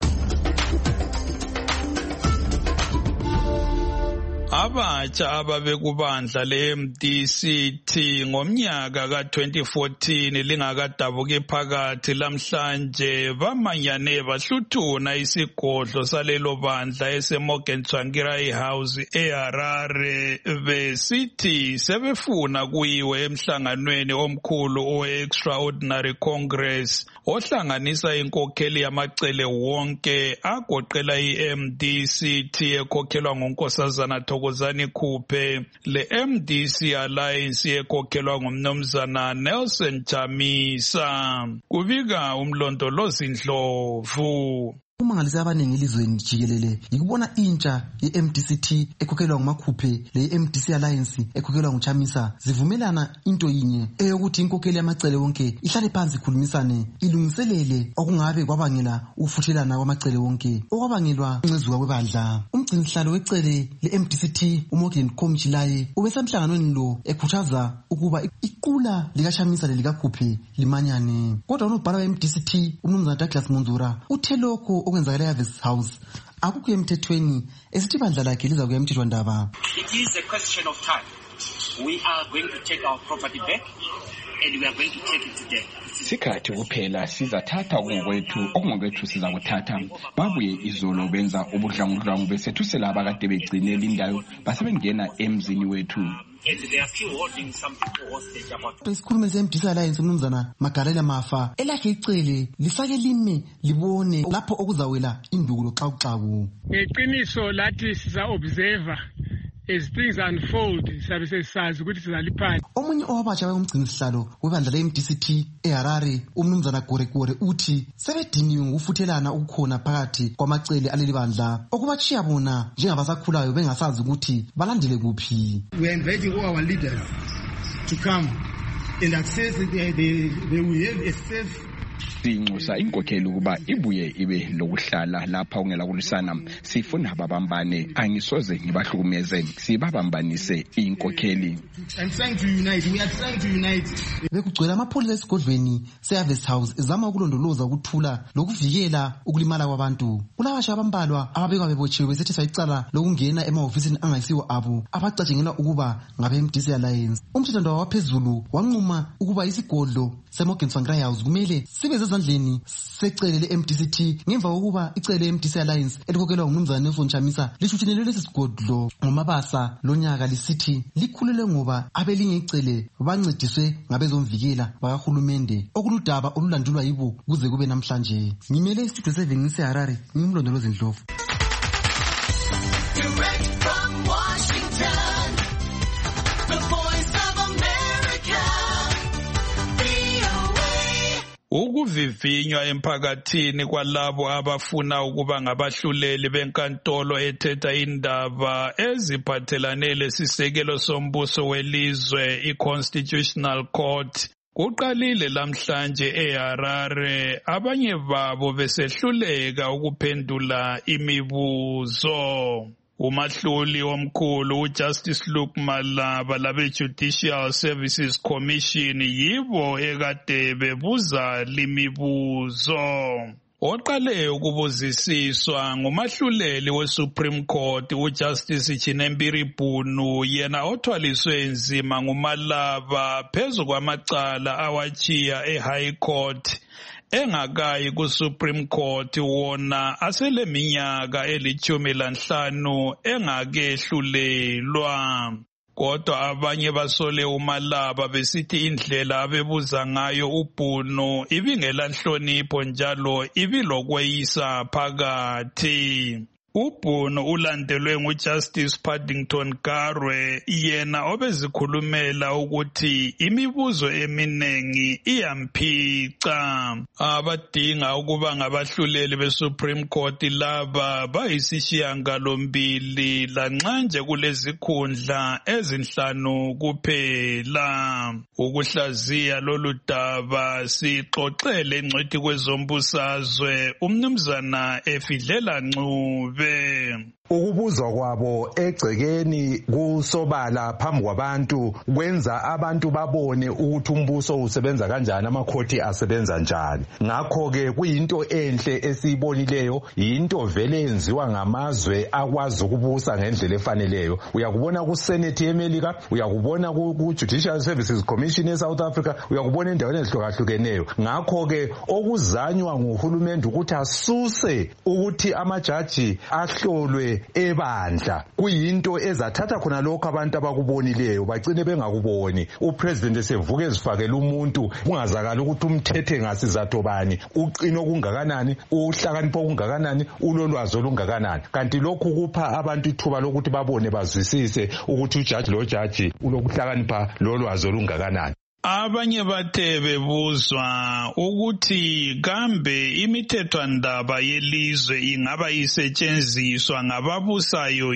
Abatsha ababekubandla le-MDCT ngomnyaka ka-2014 lingakadabuki phakathi lamhlanje bamanyane bahluthuna isigodlo salelo bandla eseMorgan Tsvangirai House eHarare besithi sebefuna kuyiwe emhlanganweni omkhulu owe-Extraordinary Congress ohlanganisa inkokheli yamacele wonke agoqela i-MDCT ekhokhelwa ngonkosazana Thokozani Khuphe, le-MDC Alliance ekhokhelwa ngumnumzana Nelson Chamisa. Kubika umlondolozi Ndlovu. Umangalisi abaningi elizweni jikelele yikubona intsha ye-MDCT ekhokhelwa nguMakhuphe le-MDC Alliance ekhokhelwa nguChamisa zivumelana into yinye eyokuthi inkokheli yamacele wonke ihlale phansi ikhulumisane ilungiselele okungabe kwabangela ukufuthelana kwamacele wonke okwabangelwa uncezuka kwebandla. Umgcinisihlalo wecele le-MDCT uMorgan Komjilaye ubesemhlanganweni lo ekhuthaza ukuba iqula likaChamisa lelikakhuphe limanyane. Kodwa unobhala we-MDCT umnumzana Douglas Munzura uthe lokho okwenzakala eHarvest House akukho emthethweni esithi bandla lakhe liza kuya emthethwandaba. It is a question of time. We are going to take our property back and we are going to take it today. Sikhathi kuphela sizathatha okwethu okungokwethu siza kuthatha. Babuye izolo benza ubudlangudlangu besethusela abakade begcinela indawo basebengena emzini wethu. And they are still holding some people hostage about. Isikhulumi se-MDC Alliance umnumzana Magalela Mafa elakhe icele lifake lime libone lapho okuzawela indukulo xakuxaku. Ngeqiniso lathi siza-observer as things unfold sabe sesazi ukuthi sizaliphani. Omunye owabatsha bayumgcinisihlalo webandla le-MDCT eHarare umnumzana Gorekore uthi sebediniwe ngokufuthelana ukukhona phakathi kwamacele aleli bandla okubatshiya bona njengabasakhulayo bengasazi ukuthi balandele kuphi. We are inviting all our leaders to come and access they will have a safe. Sinxusa inkokheli ukuba ibuye ibe lokuhlala lapha ungela kulisana. Sifuna ababambane, angisoze ngibahlukumeze, sibabambanise inkokheli. I'm trying to unite. We are trying to unite. Bekugcwele amapholisa esigodlweni se-Harvest House ezama ukulondoloza ukuthula lokuvikela ukulimala kwabantu. Kulabasha abambalwa ababekwa bebotshiwe besethi sayicala lokungena emahofisini angayisiwo abo abacatshengela ukuba ngabe-MDC Alliance. Umthethwandaba waphezulu wanquma ukuba isigodlo seMorgan Tsvangirai House kumele sibe ezandleni secele le-MDCT ngemva kokuba icele le-MDC Alliance elikhokhelwa ngumnumzana Nelson Chamisa lishuthelelwe lesi sigodlo ngomabasa lonyaka lisithi likhulelwe ngoba abelinye icele bancediswe ngabezomvikela bakahulumende okuludaba olulandulwa yibo kuze kube namhlanje. Ngimele iStudio 7 ngiseHarare, ngimlondolozi Ndlovu. Direct from Washington, the voice of America. Ukuvivinywa emphakathini kwalabo abafuna ukuba ngabahluleli benkantolo ethetha indaba eziphathelane lesisekelo sombuso welizwe i-Constitutional Court Kuqalile lamhlanje eHarare abanye babo besehluleka ukuphendula imibuzo. Umahluli omkhulu uJustice Luke Malaba labe-Judicial Services Commission yibo ekade bebuza limibuzo. Oqale ukubuzisiswa ngumahluleli weSupreme Court uJustice Chinembiri Bunu yena othwaliswe nzima nguMalaba phezu kwamacala awachiya eHigh Court engakayi kuSupreme Court wona aseleminyaka 15 engakehlulelwa. Kodwa abanye basole uMalaba besithi indlela abebuza ngayo uBhunu ibingela nhlonipho njalo ibilokweyisa phakathi. UBhunu ulandelwe nguJustice Paddington Garwe yena obezikhulumela ukuthi imibuzo eminengi iyamphica. Abadinga ukuba ngabahluleli beSupreme Court laba bayisishiyangalombili lanxa nje kulezikhundla ezinhlanu kuphela. Ukuhlaziya lolu daba sixoxele ingcwethi kwezombusazwe umnumzana Efidlela Ncube. Ukubuzwa kwabo egcekeni kusobala phambi kwabantu kwenza abantu babone ukuthi umbuso usebenza kanjani, amakhoti asebenza njani. Ngakho ke kuyinto enhle esiyibonileyo, yinto vele yenziwa ngamazwe akwazi ukubusa ngendlela efaneleyo. Uyakubona ku Senate yeMelika, uyakubona ku Judicial Services Commission eSouth Africa, uyakubona endaweni ezihlukahlukeneyo. Ngakho ke okuzanywa nguhulumende ukuthi asuse ukuthi amajaji ahlolwe ebandla kuyinto ezathatha khona lokho abantu abakubonileyo bagcine bengakuboni. Upresident esevuka ezifakela umuntu kungazakala ukuthi umthethe ngasizatho bani, uqino kungakanani, uhlakanipho kungakanani, ulolwazi olungakanani. Kanti lokhu kupha abantu ithuba lokuthi babone bazwisise ukuthi ujaji lo jaji ulokuhlakanipha lolwazi olungakanani. Abanye bathe bebuzwa ukuthi kambe imithethwandaba yelizwe ingaba isetshenziswa ngababusayo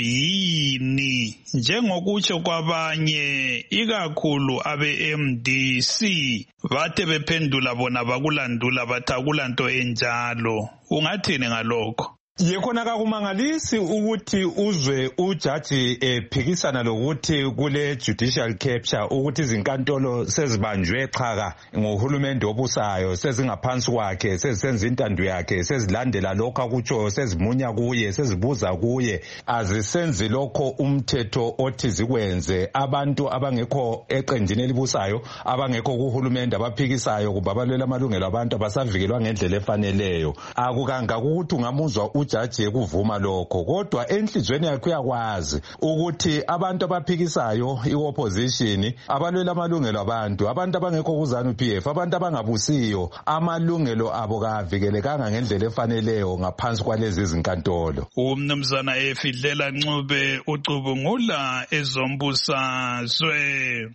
yini, njengokutsho kwabanye ikakhulu abe-MDC. Bathe bephendula bona bakulandula bathi akulanto enjalo. Ungathini ngalokho? Yekhona kakumangalisi ukuthi uzwe ujaji ephikisana lokuthi kule judicial capture ukuthi izinkantolo sezibanjwe xhaka ngohulumende obusayo, sezingaphansi kwakhe, sezisenza intando yakhe, sezilandela lokho akutsho, sezimunya kuye, sezibuza kuye. Azisenzi lokho umthetho othi zikwenze. Abantu abangekho eqenjini elibusayo, abangekho kuhulumende abaphikisayo kubabalela amalungelo abantu abasavikelwa ngendlela efaneleyo. Akukanga ukuthi ungamuzwa ujaji ekuvuma lokho, kodwa enhlizweni yakhe uyakwazi ukuthi abantu abaphikisayo i-opposition, abalwela amalungelo abantu, abantu abangekho kuZANU-PF, abantu abangabusiyo, amalungelo abo kavikelekanga ngendlela efaneleyo ngaphansi kwalezi izinkantolo. Umnumzana Efidlela Ncube ucubungula ezombusazwe.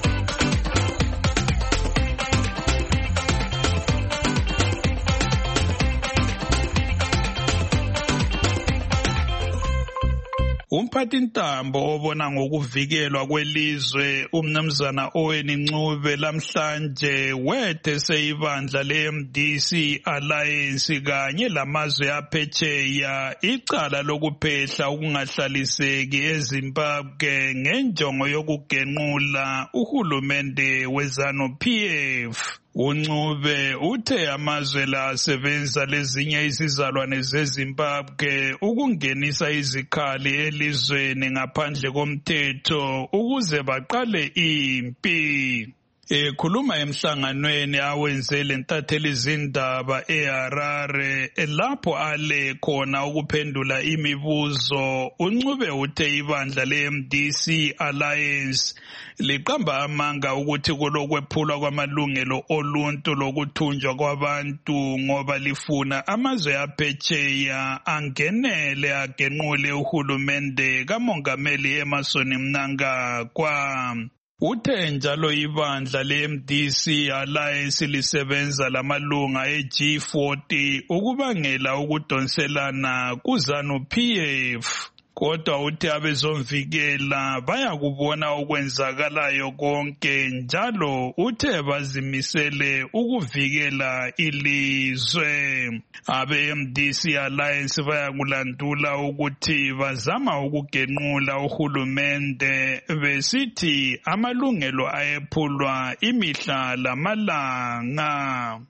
Umphathintambo obona ngokuvikelwa kwelizwe umnumzana Owen Ncube lamhlanje wethe seyibandla le-MDC Alliance kanye lamazwe aphetsheya icala lokuphehla ukungahlaliseki eZimbabwe ngenjongo yokugenqula uhulumende weZANU-PF. uNcube uthe amazwe la asebenza lezinye izizalwane zeZimbabwe ukungenisa izikhali elizweni ngaphandle komthetho ukuze baqale impi. Ekhuluma emhlanganweni awenze lentatheli zindaba eHarare lapho ale khona ukuphendula imibuzo, uNcube uthe ibandla le-MDC Alliance liqamba amanga ukuthi kulokwephulwa kwamalungelo oluntu lokuthunjwa kwabantu ngoba lifuna amazwe aphetsheya angenele agenqule uhulumende kaMongameli Emmerson Mnangagwa. Uthe njalo ibandla le-MDC Alliance lisebenza lamalunga e-G40 ukubangela ukudonselana kuZANU-PF. kodwa uthi abezomvikela bayakubona okwenzakalayo konke njalo uthe bazimisele ukuvikela ilizwe. Abe-MDC Alliance bayakulandula ukuthi bazama ukugenqula uhulumende besithi amalungelo ayephulwa imihla lamalanga.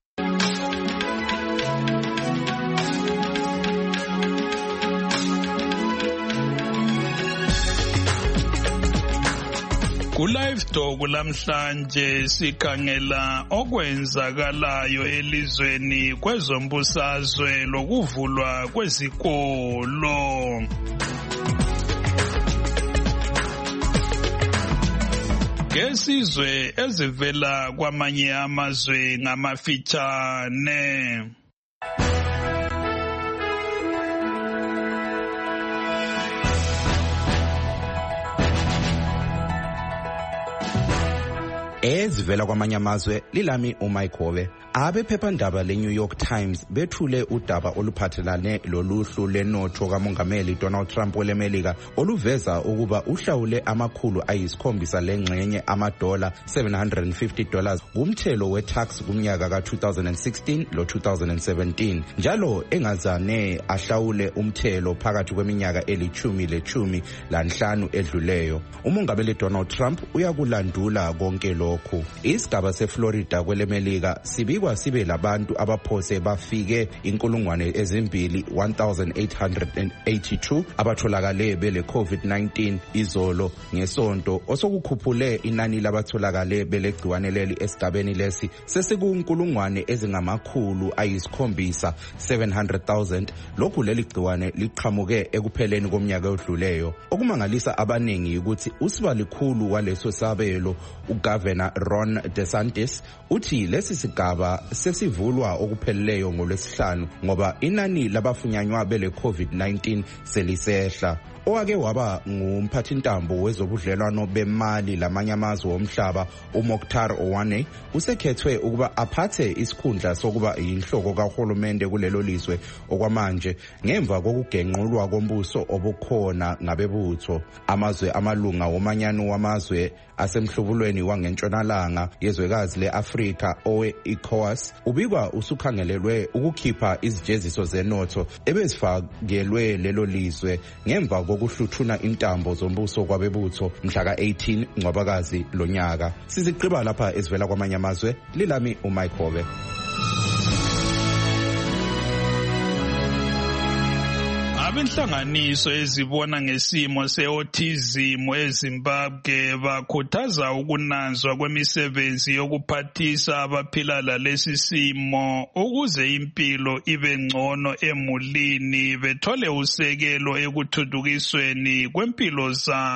Ku-Live Talk lamhlanje sikhangela okwenzakalayo elizweni kwezombusazwe lokuvulwa kwezikolo. Ngesizwe ezivela kwamanye amazwe ngamafitshane. Ezivela kwamanye amazwe lilami uMayikhove. Abephephandaba le-New York Times bethule udaba oluphathelane loluhlu lenotho kamongameli Donald Trump welemelika oluveza ukuba uhlawule $700 lengxenye amadola $750 kumthelo wetax kumnyaka ka-2016 lo-2017 njalo engazane ahlawule umthelo phakathi kweminyaka eli-10 edluleyo. Umongameli Donald Trump uyakulandula konke lokhu. Isigaba seFlorida kwelemelika sibikwa sibe labantu abaphose bafike 2,1882 abatholakale bele COVID-19 izolo ngesonto osokukhuphule inani labatholakale bele gciwane leli esigabeni lesi sesikuNkulungwane700,000 lokhu leli gciwane liqhamuke ekupheleni komnyaka odluleyo. Okumangalisa abaningi ukuthi usibalikhulu waleso sabelo uGovernor Ron DeSantis uthi lesi sigaba sesivulwa okupheleleyo ngolwesihlanu ngoba inani labafunyanywa bele COVID-19 selisehla. Owake waba ngumphathintambo wezobudlelwano bemali lamanye amazwe omhlaba uMokhtar Owane usekhethwe ukuba aphathe isikhundla sokuba yinhloko kahulumende kulelo lizwe okwamanje ngemva kokugenqulwa kombuso obukhona ngabebutho. Amazwe amalunga womanyano wamazwe asemhlubulweni wangentshonalanga yezwekazi le-Afrika owe-ECOWAS ubikwa usukhangelelwe ukukhipha izijeziso zenotho ebezifakelwe lelo lizwe ngemva kokuhluthuna intambo zombuso kwabebutho mhla ka-18 Ncwabakazi lonyaka. Sizigqiba lapha ezivela kwamanye amazwe lilami uMayikhove. Abenhlanganiso ezibona ngesimo se-autism eZimbabwe bakhuthaza ukunanzwa kwemisebenzi yokuphathisa abaphila lalesi simo ukuze impilo ibe ngcono emulini bethole usekelo ekuthuthukisweni kwempilo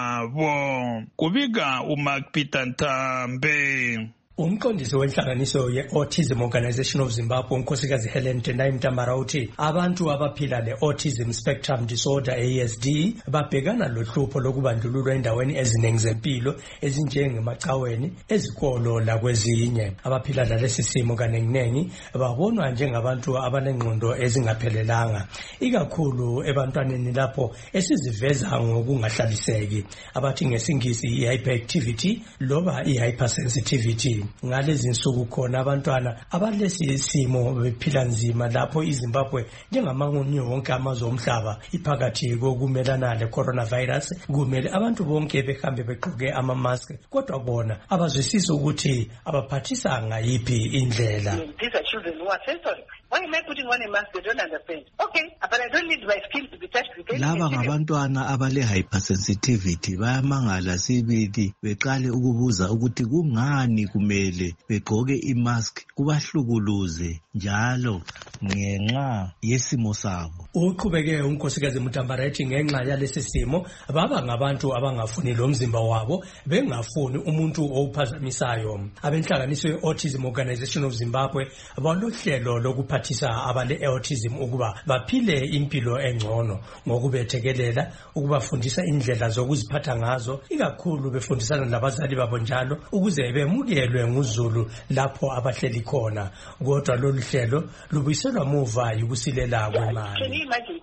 zabo. Kubika uMark Peter Ntambe. Umqondisi wenhlanganiso ye-Autism Organization of Zimbabwe unkosikazi Helen Tendai Mtambara uthi abantu abaphila le-Autism Spectrum Disorder ASD babhekana lohlupho lokubandlululwa endaweni eziningi zempilo ezinjengemacaweni, ezikolo lakwezinye. Abaphila lalesi simo kanenginengi babonwa njengabantu abanengqondo ezingaphelelanga, ikakhulu ebantwaneni lapho esiziveza ngokungahlaliseki abathi ngesingisi i-hyperactivity loba i-hypersensitivity. Ngalezi nsuku khona abantwana abalesi simo bephila nzima lapho iZimbabwe njengamanye wonke amazwe omhlaba iphakathi kokumelana le-coronavirus kumele abantu bonke behambe begqoke ama-mask kodwa bona abazwisisi ukuthi abaphathisa ngayiphi indlela. These are children who are sensory. Why am I putting on a mask? They don't understand. Okay, but I don't need my skin to be touched. Laba ngabantwana abale hypersensitivity bayamangala sibili beqale ukubuza ukuthi kungani kumele begqoke imask kubahlukuluze njalo ngenxa yesimo sabo. Uqhubeke unkosikazi Mtambara ethi ngenxa yalesi simo baba ngabantu abangafuni lo mzimba wabo bengafuni umuntu owuphazamisayo. Abenhlanganiso ye-Autism Organization of Zimbabwe balohlelo lokuphathisa abale autism ukuba baphile impilo engcono ngokubethekelela ukubafundisa indlela zokuziphatha ngazo ikakhulu befundisana nabazali babo njalo ukuze bemukelwe nguzulu lapho abahleli khona. Kodwa lolu hlelo lubuyiselwa muva ukusilela kwemali.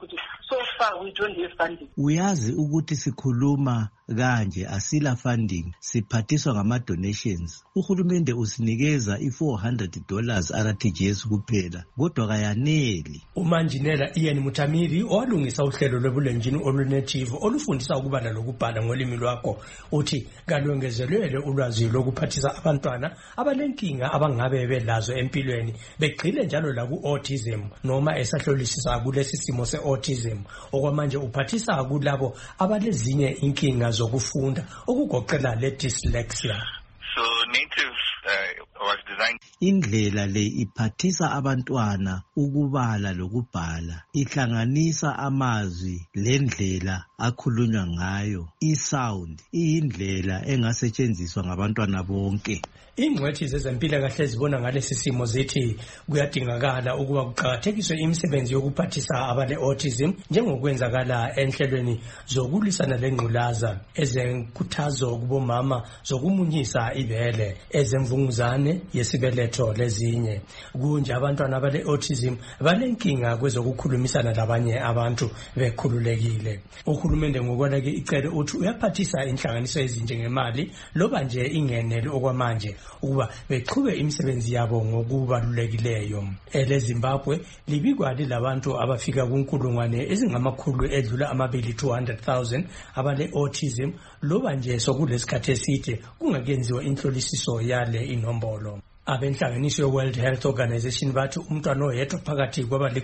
so far we don't have funding. Uyazi ukuthi sikhuluma kanje asila funding, siphathiswa ngama-donations. Uhulumende usinikeza $400 RTGS kuphela, kodwa kayaneli. Umanjinela Ian Mutamiri owalungisa uhlelo lwebulenjini olunative olufundisa ukubala lokubhala ngolimi lwakho uthi kalwengezelelwe ulwazi lokuphathisa abantwana abanenkinga abangabe belazo empilweni begcile njalo la ku-autism noma esahlolisisa kulesi simo se-autism okwamanje uphathisa kulabo abalezinye inkinga zokufunda okugoqela le dyslexia. So native was designed. Indlela le iphathisa abantwana ukubala lokubhala, ihlanganisa amazwi lendlela akhulunywa ngayo. I-sound iyindlela engasetshenziswa ngabantwana bonke. Ingcwethi zezempilakahle zibona ngalesi simo zithi kuyadingakala ukuba kuqakathekiswe imisebenzi yokuphathisa abale-autism njengokwenzakala enhlelweni zokulwisana lengculaza, ezenkuthazo kubomama zokumunyisa ibele, ezemvunguzane yesibeletho lezinye. Kunje abantwana abale-autism balenkinga kwezokukhulumisana labanye abantu bekhululekile. Uhulumende ngokwalake icele uthi uyaphathisa inhlanganiso ezinjengemali loba nje ingenele okwamanje ukuba beqhube imisebenzi yabo ngokubalulekileyo. EleZimbabwe libikwa lilabantu abafika kunkulungwane ezingamakhulu edlula 200,000 abale-autism loba nje sokulesikhathi eside kungakenziwa inhlolisiso yale inombolo. Abenhlanganiso ye-World Health Organization bathi umntwana oyedwa phakathi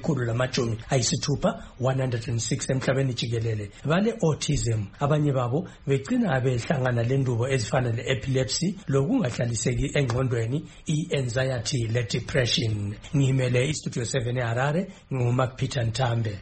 kwaba106 emhlabeni jikelele bale-autism. Abanye babo begcina behlangana lendubo ezifana le-epilepsy lokungahlaliseki engqondweni, i-anxiety le-depression. Ngimele iStudio 7 eHarare, nguMark Peter Ntambe.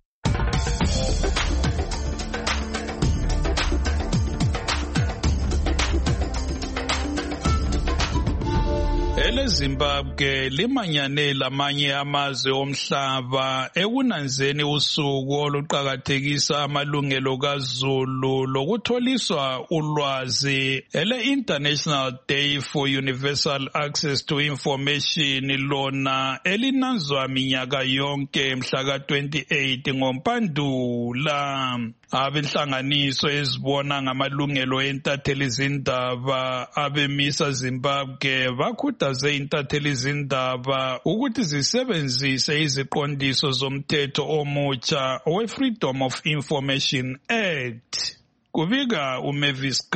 EleZimbabwe limanyane lamanye amazwe omhlaba ekunanzeni usuku oluqakathekisa amalungelo kaZulu lokutholiswa ulwazi, ele-International Day for Universal Access to Information, lona elinanzwa minyaka yonke mhla ka-28 ngoMpandula. Abenhlanganiso ezibona ngamalungelo entatheli zindaba abemisa Zimbabwe bakhuthaze intatheli zindaba ukuthi zisebenzise iziqondiso zomthetho omutsha we-Freedom of Information Act. Kubika uMavis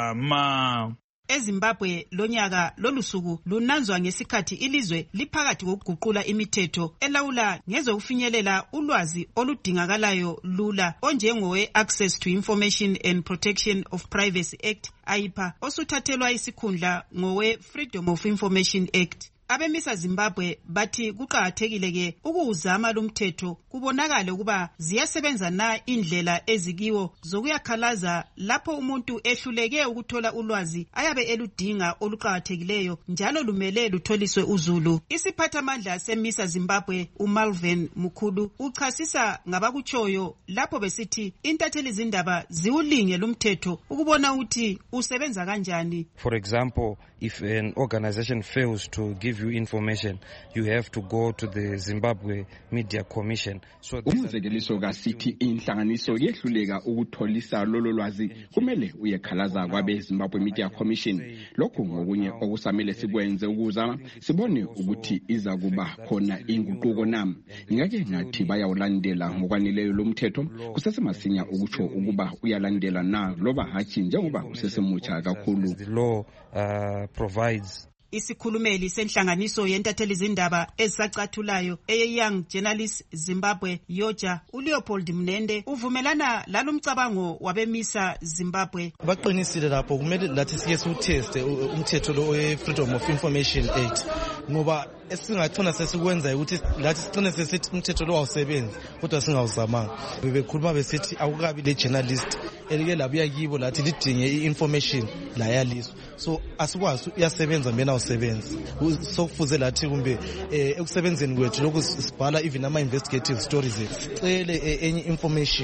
Gama. EZimbabwe lonyaka lolusuku lunanzwa ngesikhathi ilizwe liphakathi kokuguqula imithetho elawula ngezokufinyelela ulwazi oludingakalayo lula onjengowe Access to Information and Protection of Privacy Act AIPA osuthathelwa isikhundla ngowe Freedom of Information Act. Abemisa Zimbabwe bathi kuqakathekile ke ukuzama lumthetho kubonakala ukuba ziyasebenza na indlela ezikiwo zokuyakhalaza lapho umuntu ehluleke ukuthola ulwazi ayabe eludinga oluqakathekileyo njalo lumele lutholiswe uzulu. Isiphathamandla semisa Zimbabwe uMalvin Mukhulu uchasisa ngabakutshoyo lapho besithi intatheli zindaba ziwulinge lumthetho ukubona ukuthi usebenza kanjani. For example, if an organization fails to give you information, you have to go to the Zimbabwe Media Commission. So umzekeliso kasithi inhlanganiso yehluleka ukutholisa lolo lwazi kumele uyekhalaza kwabe Zimbabwe Media Commission. Lokhu ngokunye okusamele sikwenze ukuza sibone ukuthi iza kuba khona inguquko nam. Ngake ngathi bayawulandela ngokwaneleyo lomthetho kusesemasinya ukutsho ukuba uyalandela na loba hathi njengoba usesemutsha kakhulu. The law provides. Isikhulumeli senhlanganiso yentatheli zindaba ezisacathulayo eye-Young Journalists Zimbabwe Yoja uLeopold Mnende uvumelana lalomcabango wabemisa Zimbabwe. Baqinisile lapho kumele lathi sike siwutheste umthetho lo we-Freedom of Information Act ngoba esingacina sesikwenza ukuthi lathi sicine sesithi umthetho lo awusebenzi kodwa singawuzamanga. Bebekhuluma besithi akukabi le journalist elike labuya kibo lathi lidinge i-information la yaliswa. So asikwazi uyasebenza mbena usebenza. Sokufuze lathi kumbe ekusebenzeni kwethu lokhu sibhala even ama investigative stories sicele enye information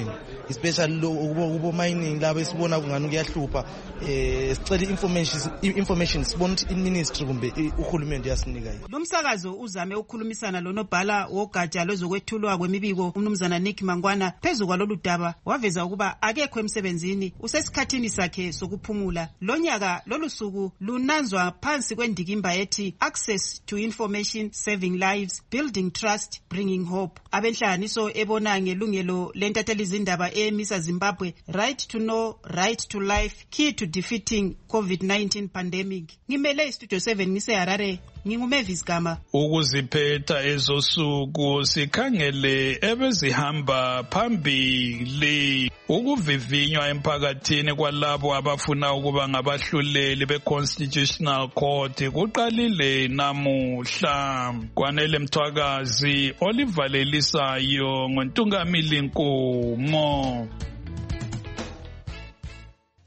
especially kubo mining labo esibona kungani kuyahlupha sicela information sibona ukuthi i-ministry kumbe uhulumende yasinika yini. Lo msakazo uzame ukukhulumisana lonobhala wogatsha lwezokwethulwa kwemibiko umnumzana Nick Mangwana phezu kwalolu daba waveza ukuba akekho emsebenzini usesikhathini sakhe sokuphumula. Lonyaka lolu suku lunanzwa phansi kwendikimba ethi Access to Information Saving Lives, Building Trust, Bringing Hope. Abenhlanganiso ebona ngelungelo lentatheli-zindaba emisa Zimbabwe, Right to Know, Right to Life, Key to Defeating COVID-19 Pandemic. Ngimele iStudio 7 ngiseHarare. Ngingumavis Gama. Ukuziphetha ezosuku sikhangele ebezihamba phambili ukuvivinywa emphakathini kwalabo abafuna ukuba ngabahluleli be-Constitutional Court kuqalile namuhla. Kwanele Mthwakazi olivalelisayo ngontungamili Nkomo.